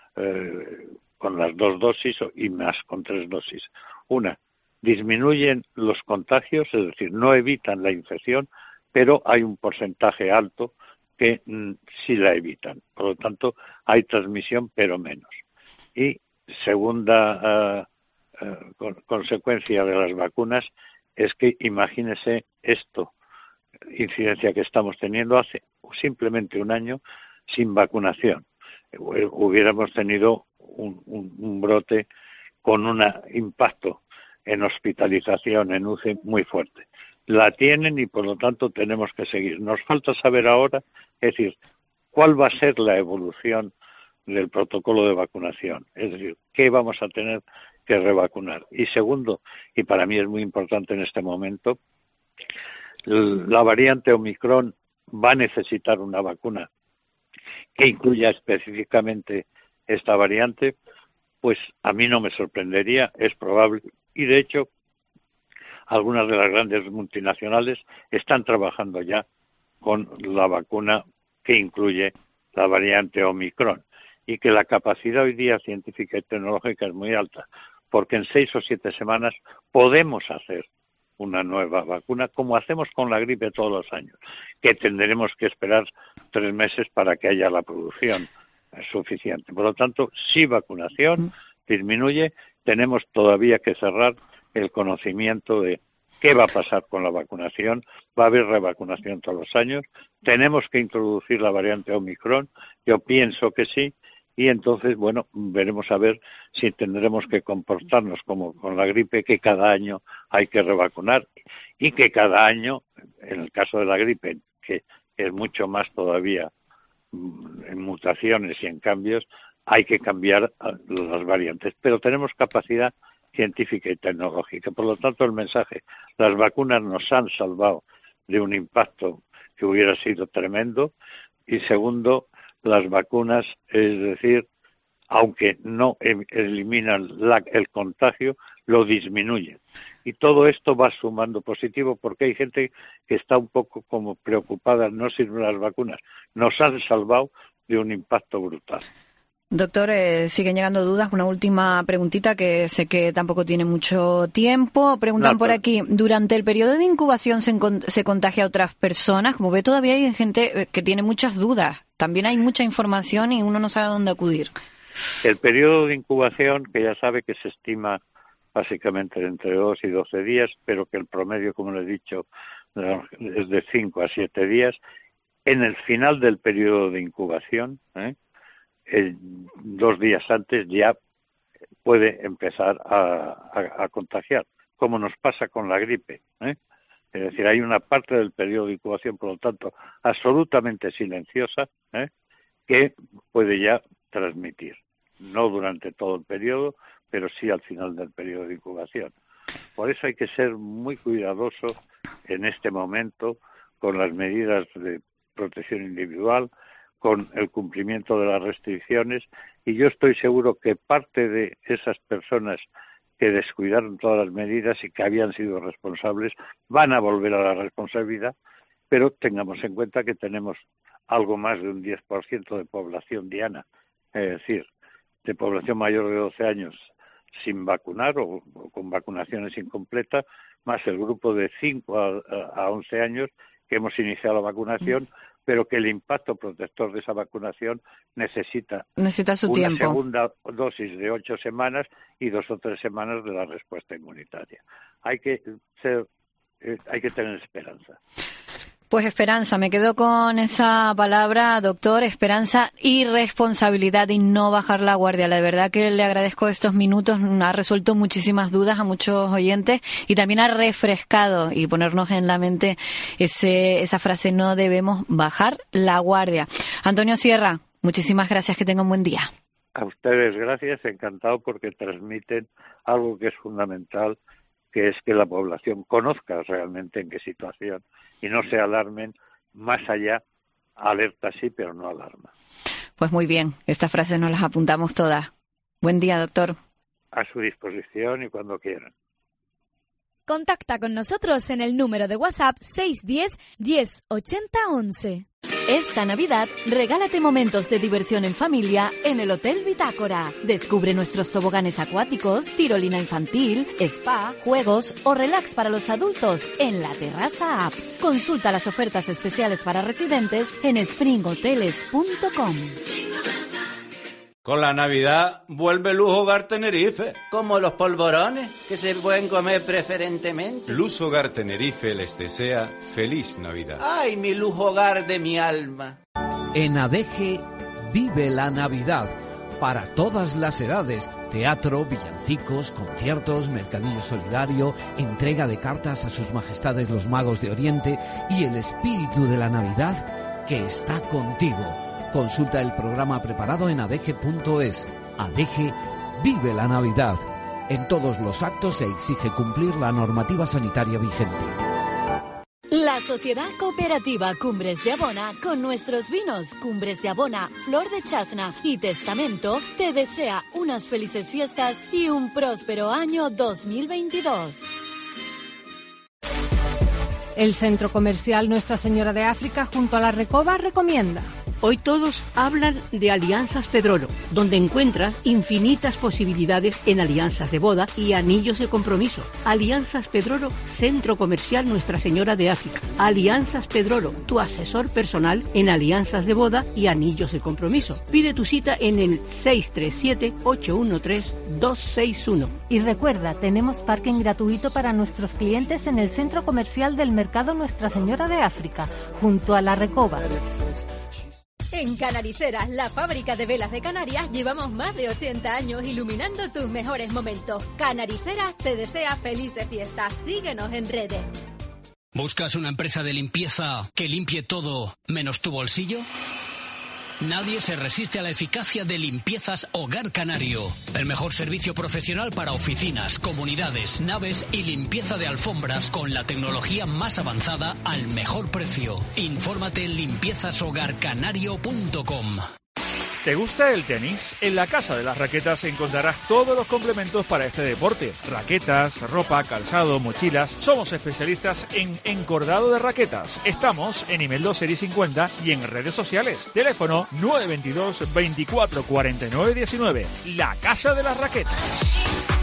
con las 2 dosis y más con 3 dosis. Una, disminuyen los contagios, es decir, no evitan la infección, pero hay un porcentaje alto que sí la evitan. Por lo tanto, hay transmisión, pero menos. Y segunda consecuencia de las vacunas es que imagínese incidencia que estamos teniendo hace simplemente un año sin vacunación. Hubiéramos tenido un brote con un impacto en hospitalización, en UCI muy fuerte. La tienen y por lo tanto tenemos que seguir. Nos falta saber ahora, es decir, cuál va a ser la evolución del protocolo de vacunación, es decir, qué vamos a tener que revacunar. Y segundo, y para mí es muy importante en este momento, la variante Omicron va a necesitar una vacuna que incluya específicamente esta variante. Pues a mí no me sorprendería, es probable, y de hecho algunas de las grandes multinacionales están trabajando ya con la vacuna que incluye la variante Omicron, y que la capacidad hoy día científica y tecnológica es muy alta, porque en 6 o 7 semanas podemos hacer una nueva vacuna, como hacemos con la gripe todos los años, que tendremos que esperar 3 meses para que haya la producción suficiente. Por lo tanto, si vacunación disminuye, tenemos todavía que cerrar el conocimiento de qué va a pasar con la vacunación. Va a haber revacunación todos los años. Tenemos que introducir la variante Omicron. Yo pienso que sí. Y entonces, bueno, veremos a ver si tendremos que comportarnos como con la gripe, que cada año hay que revacunar y que cada año, en el caso de la gripe, que es mucho más todavía en mutaciones y en cambios, hay que cambiar las variantes. Pero tenemos capacidad científica y tecnológica. Por lo tanto, el mensaje, las vacunas nos han salvado de un impacto que hubiera sido tremendo. Y segundo, las vacunas, es decir, aunque no eliminan el contagio, lo disminuyen. Y todo esto va sumando positivo, porque hay gente que está un poco como preocupada, no sirven las vacunas. Nos han salvado de un impacto brutal. Doctor, siguen llegando dudas. Una última preguntita que sé que tampoco tiene mucho tiempo. Preguntan por aquí, ¿durante el periodo de incubación se contagia a otras personas? Como ve, todavía hay gente que tiene muchas dudas. También hay mucha información y uno no sabe a dónde acudir. El periodo de incubación, que ya sabe que se estima básicamente entre 2 y 12 días, pero que el promedio, como le he dicho, es de 5 a 7 días. En el final del periodo de incubación, 2 días antes ya puede empezar a contagiar, como nos pasa con la gripe. Es decir, hay una parte del periodo de incubación, por lo tanto, absolutamente silenciosa, que puede ya transmitir. No durante todo el periodo, pero sí al final del periodo de incubación. Por eso hay que ser muy cuidadoso en este momento con las medidas de protección individual, con el cumplimiento de las restricciones, y yo estoy seguro que parte de esas personas que descuidaron todas las medidas y que habían sido responsables van a volver a la responsabilidad, pero tengamos en cuenta que tenemos algo más de un 10% de población diana, es decir, de población mayor de 12 años sin vacunar o con vacunaciones incompletas, más el grupo de 5 a 11 años que hemos iniciado la vacunación, pero que el impacto protector de esa vacunación necesita su una tiempo. Segunda dosis de 8 semanas y 2 o 3 semanas de la respuesta inmunitaria. Hay que tener esperanza. Pues esperanza, me quedo con esa palabra, doctor, esperanza y responsabilidad y no bajar la guardia. La verdad que le agradezco estos minutos, ha resuelto muchísimas dudas a muchos oyentes y también ha refrescado y ponernos en la mente esa frase, no debemos bajar la guardia. Antonio Sierra, muchísimas gracias, que tenga un buen día. A ustedes gracias, encantado porque transmiten algo que es fundamental, que es que la población conozca realmente en qué situación y no se alarmen más allá, alerta sí, pero no alarma. Pues muy bien, estas frases nos las apuntamos todas. Buen día, doctor. A su disposición y cuando quieran. Contacta con nosotros en el número de WhatsApp 610 10 80 11. Esta Navidad, regálate momentos de diversión en familia en el Hotel Bitácora. Descubre nuestros toboganes acuáticos, tirolina infantil, spa, juegos o relax para los adultos en la Terraza App. Consulta las ofertas especiales para residentes en springhoteles.com. Con la Navidad vuelve Lujo Hogar Tenerife. Como los polvorones que se pueden comer preferentemente. Luz Hogar Tenerife les desea feliz Navidad. ¡Ay, mi lujo hogar de mi alma! En ADG vive la Navidad para todas las edades. Teatro, villancicos, conciertos, mercadillo solidario, entrega de cartas a sus majestades los magos de Oriente y el espíritu de la Navidad que está contigo. Consulta el programa preparado en adege.es. ADG vive la Navidad. En todos los actos se exige cumplir la normativa sanitaria vigente. La Sociedad Cooperativa Cumbres de Abona, con nuestros vinos Cumbres de Abona, Flor de Chasna y Testamento, te desea unas felices fiestas y un próspero año 2022. El Centro Comercial Nuestra Señora de África junto a la Recoba recomienda. Hoy todos hablan de Alianzas Pedrolo, donde encuentras infinitas posibilidades en alianzas de boda y anillos de compromiso. Alianzas Pedrolo, Centro Comercial Nuestra Señora de África. Alianzas Pedrolo, tu asesor personal en alianzas de boda y anillos de compromiso. Pide tu cita en el 637-813-261. Y recuerda, tenemos parking gratuito para nuestros clientes en el Centro Comercial del Mercado Nuestra Señora de África, junto a la Recoba. En Canariseras, la fábrica de velas de Canarias, llevamos más de 80 años iluminando tus mejores momentos. Canariseras te desea felices fiestas. Síguenos en redes. ¿Buscas una empresa de limpieza que limpie todo menos tu bolsillo? Nadie se resiste a la eficacia de Limpiezas Hogar Canario. El mejor servicio profesional para oficinas, comunidades, naves y limpieza de alfombras con la tecnología más avanzada al mejor precio. Infórmate en limpiezashogarcanario.com. ¿Te gusta el tenis? En la Casa de las Raquetas encontrarás todos los complementos para este deporte. Raquetas, ropa, calzado, mochilas. Somos especialistas en encordado de raquetas. Estamos en Imeldo Serie 50 y en redes sociales. Teléfono 922 24 49 19. La Casa de las Raquetas.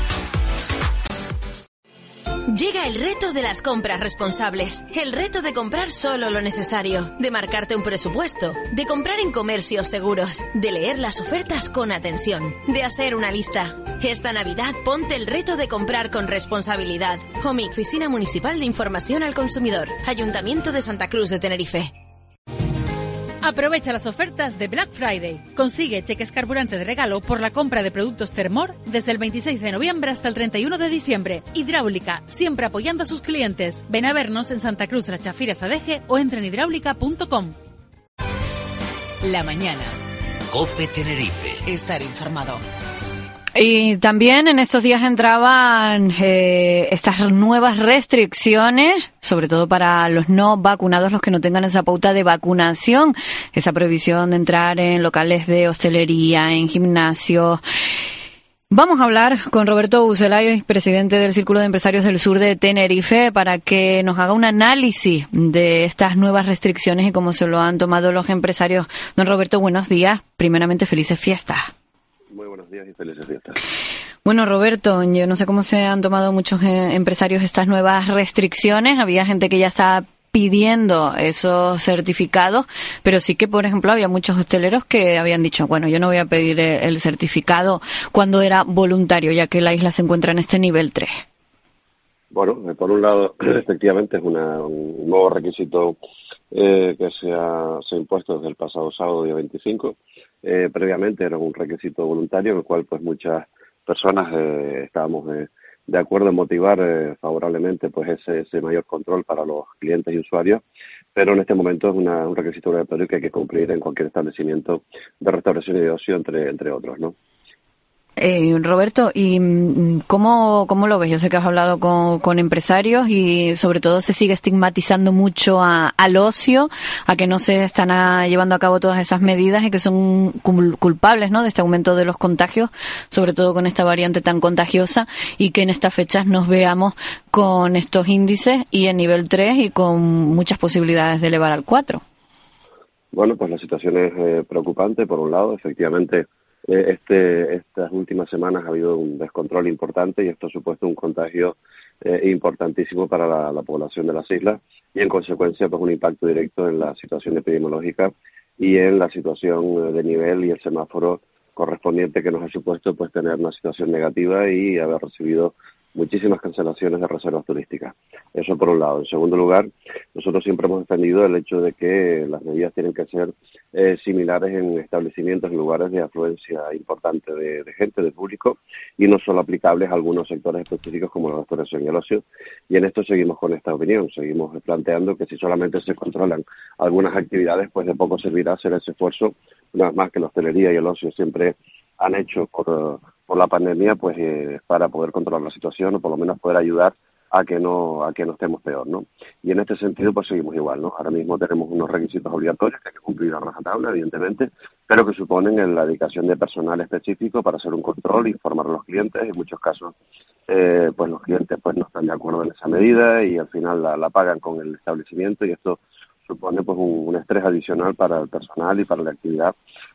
Llega el reto de las compras responsables. El reto de comprar solo lo necesario, de marcarte un presupuesto, de comprar en comercios seguros, de leer las ofertas con atención, de hacer una lista. Esta Navidad ponte el reto de comprar con responsabilidad. OMIC, Oficina Municipal de Información al Consumidor, Ayuntamiento de Santa Cruz de Tenerife. Aprovecha las ofertas de Black Friday. Consigue cheques carburante de regalo por la compra de productos Termor desde el 26 de noviembre hasta el 31 de diciembre. Hidráulica, siempre apoyando a sus clientes. Ven a vernos en Santa Cruz, La Chafira, Sadeje o entra en hidráulica.com. La mañana. COPE Tenerife. Estar informado. Y también en estos días entraban estas nuevas restricciones, sobre todo para los no vacunados, los que no tengan esa pauta de vacunación, esa prohibición de entrar en locales de hostelería, en gimnasios. Vamos a hablar con Roberto Ucelay, presidente del Círculo de Empresarios del Sur de Tenerife, para que nos haga un análisis de estas nuevas restricciones y cómo se lo han tomado los empresarios. Don Roberto, buenos días. Primeramente, felices fiestas. Muy buenos días y felices fiestas. Bueno, Roberto, yo no sé cómo se han tomado muchos empresarios estas nuevas restricciones. Había gente que ya estaba pidiendo esos certificados, pero sí que, por ejemplo, había muchos hosteleros que habían dicho, bueno, yo no voy a pedir el certificado cuando era voluntario, ya que la isla se encuentra en este nivel 3. Bueno, por un lado, efectivamente es un nuevo requisito que se ha impuesto desde el pasado sábado, día 25. Previamente era un requisito voluntario, en el cual pues muchas personas estábamos de acuerdo en motivar favorablemente pues ese mayor control para los clientes y usuarios, pero en este momento es un requisito obligatorio que hay que cumplir en cualquier establecimiento de restauración y de ocio, entre otros, ¿no? Roberto, ¿y cómo lo ves? Yo sé que has hablado con empresarios y sobre todo se sigue estigmatizando mucho al ocio, a que no se están llevando a cabo todas esas medidas y que son culpables, ¿no?, de este aumento de los contagios, sobre todo con esta variante tan contagiosa, y que en estas fechas nos veamos con estos índices y en nivel 3 y con muchas posibilidades de elevar al 4. Bueno, pues la situación es preocupante. Por un lado, efectivamente, estas últimas semanas ha habido un descontrol importante y esto ha supuesto un contagio importantísimo para la población de las islas y en consecuencia pues un impacto directo en la situación epidemiológica y en la situación de nivel y el semáforo correspondiente, que nos ha supuesto pues tener una situación negativa y haber recibido muchísimas cancelaciones de reservas turísticas. Eso por un lado. En segundo lugar, nosotros siempre hemos defendido el hecho de que las medidas tienen que ser similares en establecimientos, en lugares de afluencia importante de gente, de público, y no solo aplicables a algunos sectores específicos como la restauración y el ocio. Y en esto seguimos con esta opinión. Seguimos planteando que si solamente se controlan algunas actividades, pues de poco servirá hacer ese esfuerzo, una vez más que la hostelería y el ocio siempre han hecho por la pandemia, pues para poder controlar la situación o por lo menos poder ayudar a que no estemos peor, ¿no? Y en este sentido pues seguimos igual, ¿no? Ahora mismo tenemos unos requisitos obligatorios que hay que cumplir a rajatabla, evidentemente, pero que suponen la dedicación de personal específico para hacer un control, informar a los clientes. En muchos casos pues los clientes pues no están de acuerdo en esa medida y al final la pagan con el establecimiento, y esto supone pues un estrés adicional para el personal y para la actividad,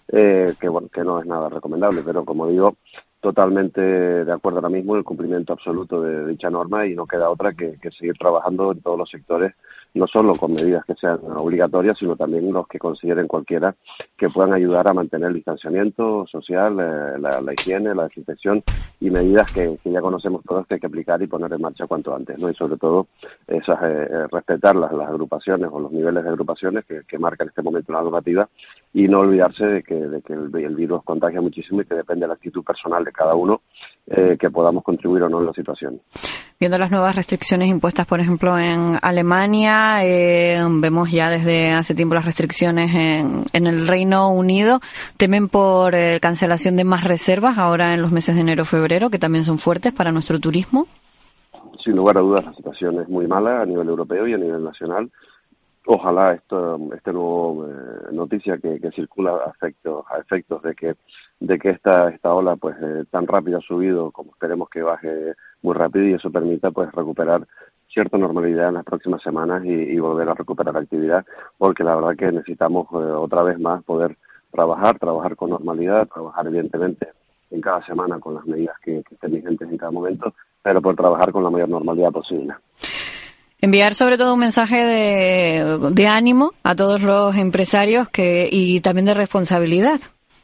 que no es nada recomendable, pero como digo, totalmente de acuerdo ahora mismo en el cumplimiento absoluto de dicha norma, y no queda otra que seguir trabajando en todos los sectores, no solo con medidas que sean obligatorias, sino también los que consideren cualquiera que puedan ayudar a mantener el distanciamiento social, la higiene, la desinfección y medidas que ya conocemos todos que hay que aplicar y poner en marcha cuanto antes, ¿no? Y sobre todo esas respetar las agrupaciones o los niveles de agrupaciones que marcan en este momento la normativa, y no olvidarse de que el virus contagia muchísimo y que depende de la actitud personal de cada uno que podamos contribuir o no en la situación. Viendo las nuevas restricciones impuestas, por ejemplo, en Alemania, vemos ya desde hace tiempo las restricciones en el Reino Unido. ¿Temen por cancelación de más reservas ahora en los meses de enero-febrero, que también son fuertes para nuestro turismo? Sin lugar a dudas, la situación es muy mala a nivel europeo y a nivel nacional. ojalá este nuevo noticia que circula a efectos de que esta ola pues tan rápido ha subido, como esperemos que baje muy rápido, y eso permita pues recuperar cierta normalidad en las próximas semanas y volver a recuperar actividad, porque la verdad que necesitamos otra vez más poder trabajar con normalidad, trabajar evidentemente en cada semana con las medidas que estén vigentes en cada momento, pero poder trabajar con la mayor normalidad posible. Enviar sobre todo un mensaje de ánimo a todos los empresarios y también de responsabilidad.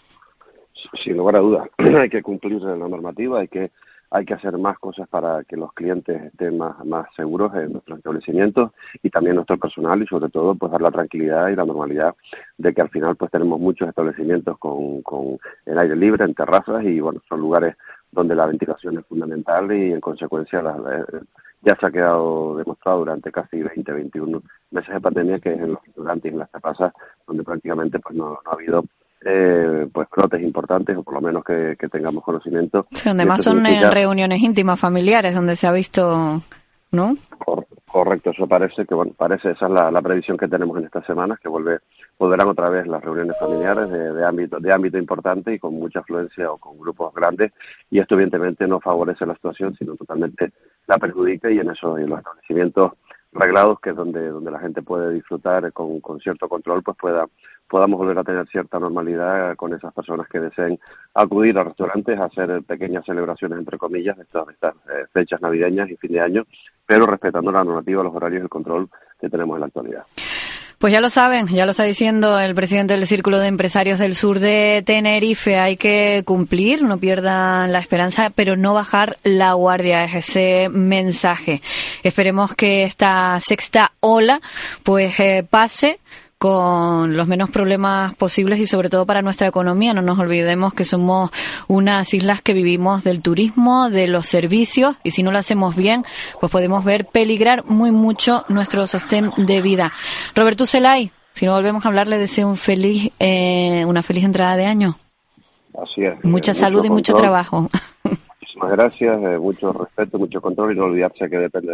Sin lugar a dudas, hay que cumplir la normativa, hay que hacer más cosas para que los clientes estén más seguros en nuestros establecimientos y también nuestro personal, y sobre todo pues dar la tranquilidad y la normalidad de que al final pues tenemos muchos establecimientos con el aire libre, en terrazas, y bueno, son lugares donde la ventilación es fundamental, y en consecuencia ya se ha quedado demostrado durante casi 21 meses de pandemia que es en los restaurantes y en las terrazas donde prácticamente pues no ha habido pues brotes importantes, o por lo menos que tengamos conocimiento. Sí, donde más son en reuniones íntimas, familiares, donde se ha visto, ¿no? Correcto, eso parece, esa es la previsión que tenemos en estas semanas, que volverán otra vez las reuniones familiares de ámbito importante y con mucha afluencia o con grupos grandes, y esto evidentemente no favorece la situación, sino totalmente la perjudica, y en eso, en los establecimientos reglados, que es donde la gente puede disfrutar con cierto control, pues podamos volver a tener cierta normalidad con esas personas que deseen acudir a restaurantes a hacer pequeñas celebraciones, entre comillas, de estas fechas navideñas y fin de año, pero respetando la normativa, los horarios y el control que tenemos en la actualidad. Pues ya lo saben, ya lo está diciendo el presidente del Círculo de Empresarios del Sur de Tenerife. Hay que cumplir, no pierdan la esperanza, pero no bajar la guardia, es ese mensaje. Esperemos que esta sexta ola pues pase con los menos problemas posibles, y sobre todo para nuestra economía. No nos olvidemos que somos unas islas que vivimos del turismo, de los servicios, y si no lo hacemos bien, pues podemos ver peligrar muy mucho nuestro sostén de vida. Roberto Celay, si no volvemos a hablar, le deseo una feliz entrada de año. Así es. Mucha salud y mucho trabajo. Muchísimas gracias, mucho respeto, mucho control, y no olvidarse que depende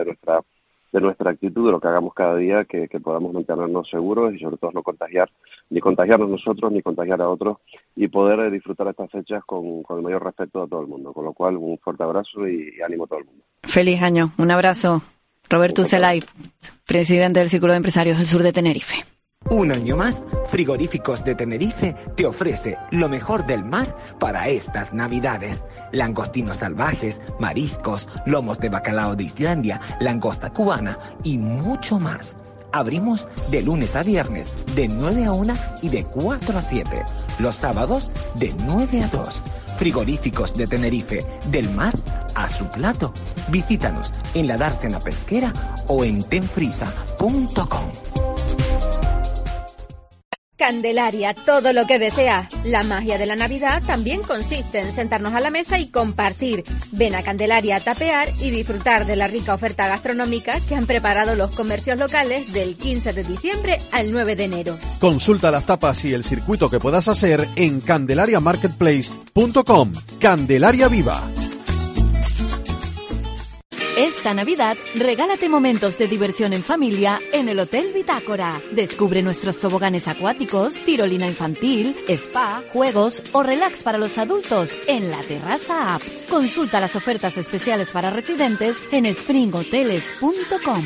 de nuestra actitud, de lo que hagamos cada día, que podamos mantenernos seguros y sobre todo no contagiarnos nosotros, ni contagiar a otros, y poder disfrutar estas fechas con el mayor respeto a todo el mundo. Con lo cual, un fuerte abrazo y ánimo a todo el mundo. Feliz año, un abrazo. Roberto Celay, presidente del Círculo de Empresarios del Sur de Tenerife. Un año más, Frigoríficos de Tenerife te ofrece lo mejor del mar para estas Navidades. Langostinos salvajes, mariscos, lomos de bacalao de Islandia, langosta cubana y mucho más. Abrimos de lunes a viernes, de 9 a 1 y de 4 a 7. Los sábados, de 9 a 2. Frigoríficos de Tenerife, del mar a su plato. Visítanos en la dársena pesquera o en tenfrisa.com. Candelaria, todo lo que desea. La magia de la Navidad también consiste en sentarnos a la mesa y compartir. Ven a Candelaria a tapear y disfrutar de la rica oferta gastronómica que han preparado los comercios locales del 15 de diciembre al 9 de enero. Consulta las tapas y el circuito que puedas hacer en candelariamarketplace.com. Candelaria Viva. Esta Navidad, regálate momentos de diversión en familia en el Hotel Bitácora. Descubre nuestros toboganes acuáticos, tirolina infantil, spa, juegos o relax para los adultos en la Terraza App. Consulta las ofertas especiales para residentes en springhoteles.com.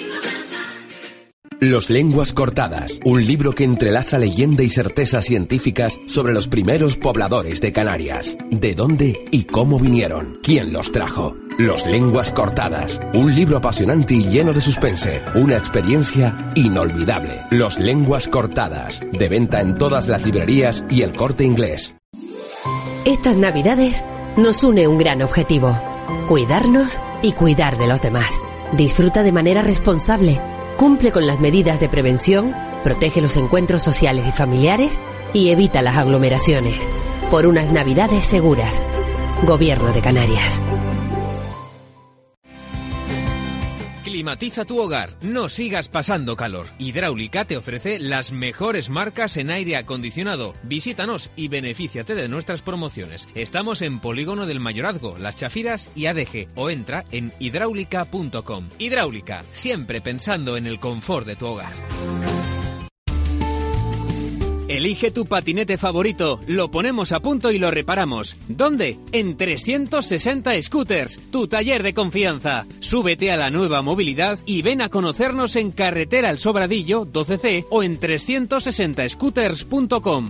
Los lenguas cortadas, un libro que entrelaza leyenda y certezas científicas sobre los primeros pobladores de Canarias. ¿De dónde y cómo vinieron? ¿Quién los trajo? Los lenguas cortadas, un libro apasionante y lleno de suspense, una experiencia inolvidable. Los lenguas cortadas, de venta en todas las librerías y El Corte Inglés. Estas Navidades nos une un gran objetivo: cuidarnos y cuidar de los demás. Disfruta de manera responsable. Cumple con las medidas de prevención, protege los encuentros sociales y familiares y evita las aglomeraciones. Por unas Navidades seguras. Gobierno de Canarias. Climatiza tu hogar, no sigas pasando calor. Hidráulica te ofrece las mejores marcas en aire acondicionado. Visítanos y benefíciate de nuestras promociones. Estamos en Polígono del Mayorazgo, Las Chafiras y ADG, o entra en hidráulica.com. Hidráulica, siempre pensando en el confort de tu hogar. Elige tu patinete favorito, lo ponemos a punto y lo reparamos. ¿Dónde? En 360 Scooters, tu taller de confianza. Súbete a la nueva movilidad y ven a conocernos en Carretera El Sobradillo, 12C o en 360scooters.com.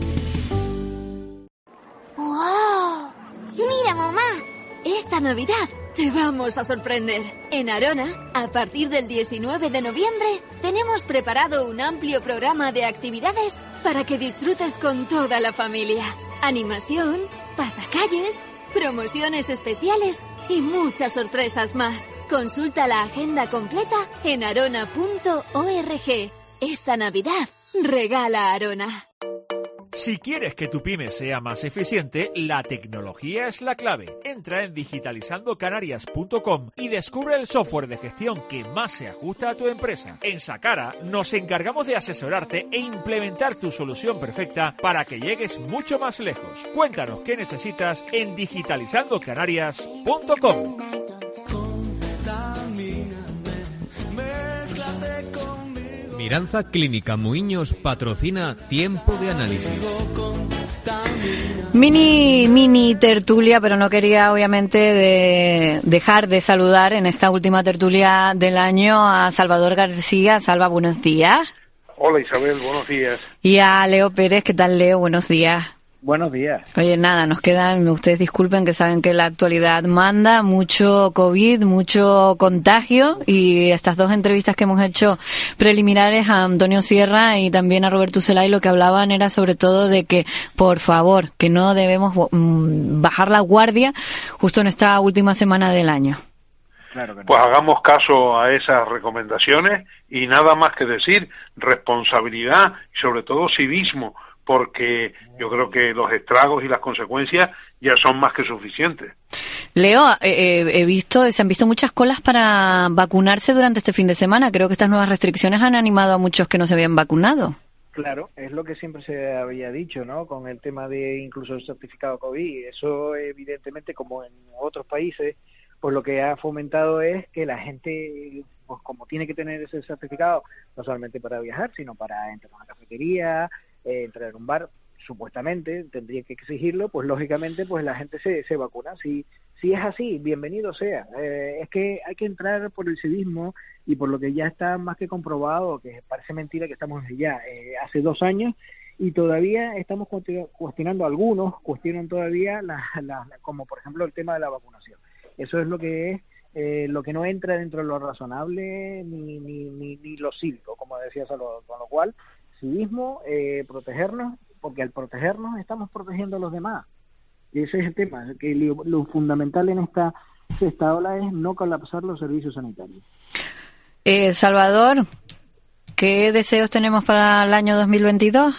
¡Wow! ¡Mira, mamá! Esta Navidad te vamos a sorprender. En Arona, a partir del 19 de noviembre, tenemos preparado un amplio programa de actividades para que disfrutes con toda la familia. Animación, pasacalles, promociones especiales y muchas sorpresas más. Consulta la agenda completa en arona.org. Esta Navidad, regala Arona. Si quieres que tu pyme sea más eficiente, la tecnología es la clave. Entra en digitalizandocanarias.com y descubre el software de gestión que más se ajusta a tu empresa. En Sacara nos encargamos de asesorarte e implementar tu solución perfecta para que llegues mucho más lejos. Cuéntanos qué necesitas en digitalizandocanarias.com. Miranza Clínica Muiños patrocina Tiempo de Análisis. Mini tertulia, pero no quería obviamente dejar de saludar en esta última tertulia del año a Salvador García. Salva, buenos días. Hola Isabel, buenos días. Y a Leo Pérez, ¿qué tal Leo? Buenos días. Buenos días. Oye, nada, nos quedan, ustedes disculpen que saben que la actualidad manda, mucho COVID, mucho contagio, y estas dos entrevistas que hemos hecho preliminares a Antonio Sierra y también a Roberto Celay, lo que hablaban era sobre todo de que, por favor, que no debemos bajar la guardia justo en esta última semana del año. Claro que no. Pues hagamos caso a esas recomendaciones y nada más que decir, responsabilidad y sobre todo civismo, porque yo creo que los estragos y las consecuencias ya son más que suficientes. Leo, se han visto muchas colas para vacunarse durante este fin de semana. Creo que estas nuevas restricciones han animado a muchos que no se habían vacunado. Claro, es lo que siempre se había dicho, ¿no? Con el tema de incluso el certificado COVID. Eso, evidentemente, como en otros países, pues lo que ha fomentado es que la gente, pues como tiene que tener ese certificado, no solamente para viajar, sino para entrar a una cafetería, entrar a un bar, supuestamente tendría que exigirlo, pues lógicamente pues la gente se vacuna. Si es así, bienvenido sea. Es que hay que entrar por el civismo y por lo que ya está más que comprobado, que parece mentira que estamos ya hace 2 años y todavía estamos cuestionando, algunos cuestionan todavía como por ejemplo el tema de la vacunación. Eso es lo que es lo que no entra dentro de lo razonable ni lo cívico, como decía Salvador, con lo cual civismo, protegernos, porque al protegernos estamos protegiendo a los demás. Y ese es el tema, que lo fundamental en esta ola es no colapsar los servicios sanitarios. Salvador, ¿qué deseos tenemos para el año 2022?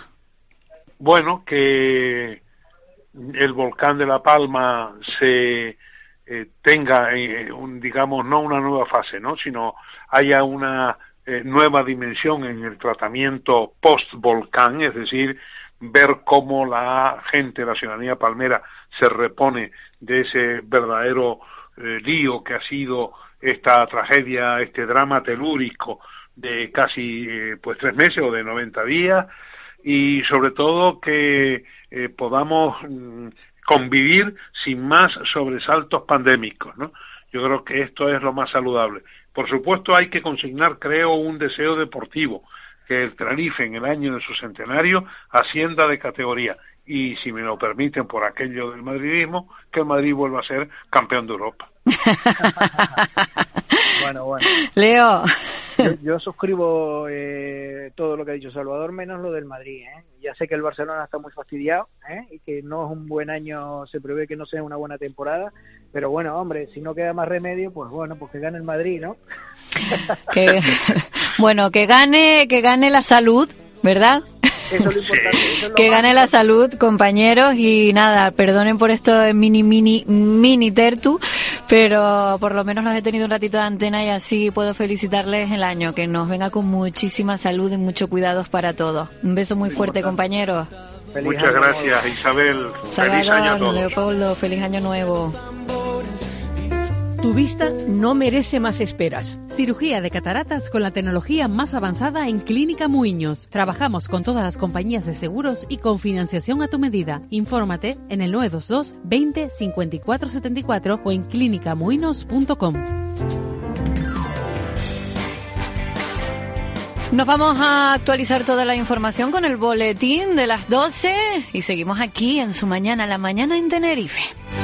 Bueno, que el volcán de La Palma se tenga, digamos, no una nueva fase, ¿no? Sino haya una nueva dimensión en el tratamiento post-volcán, es decir, ver cómo la gente, la ciudadanía palmera, se repone de ese verdadero lío que ha sido esta tragedia, este drama telúrico de casi 3 meses o de 90 días, y sobre todo que podamos convivir sin más sobresaltos pandémicos, ¿no? Yo creo que esto es lo más saludable. Por supuesto hay que consignar, creo, un deseo deportivo, que el Tenerife en el año de su centenario ascienda de categoría y, si me lo permiten por aquello del madridismo, que el Madrid vuelva a ser campeón de Europa. Bueno. Leo. Yo suscribo todo lo que ha dicho Salvador, menos lo del Madrid, ¿eh? Ya sé que el Barcelona está muy fastidiado, y que no es un buen año, se prevé que no sea una buena temporada, pero bueno, hombre, si no queda más remedio, pues bueno, pues que gane el Madrid, ¿no? Que gane la salud, ¿verdad? Eso es lo importante. Eso es lo que gane la salud, compañeros, y nada, perdonen por esto de mini tertu, pero por lo menos los he tenido un ratito de antena y así puedo felicitarles el año, que nos venga con muchísima salud y muchos cuidados para todos. Un beso muy fuerte, compañeros. Muchas gracias, Isabel. Salvador, Feliz año a todos. Leopoldo, feliz año nuevo. Tu vista no merece más esperas. Cirugía de cataratas con la tecnología más avanzada en Clínica Muiños. Trabajamos con todas las compañías de seguros y con financiación a tu medida. Infórmate en el 922 20 54 74 o en clinicamuinos.com. Nos vamos a actualizar toda la información con el boletín de las 12 y seguimos aquí en su mañana, la mañana en Tenerife.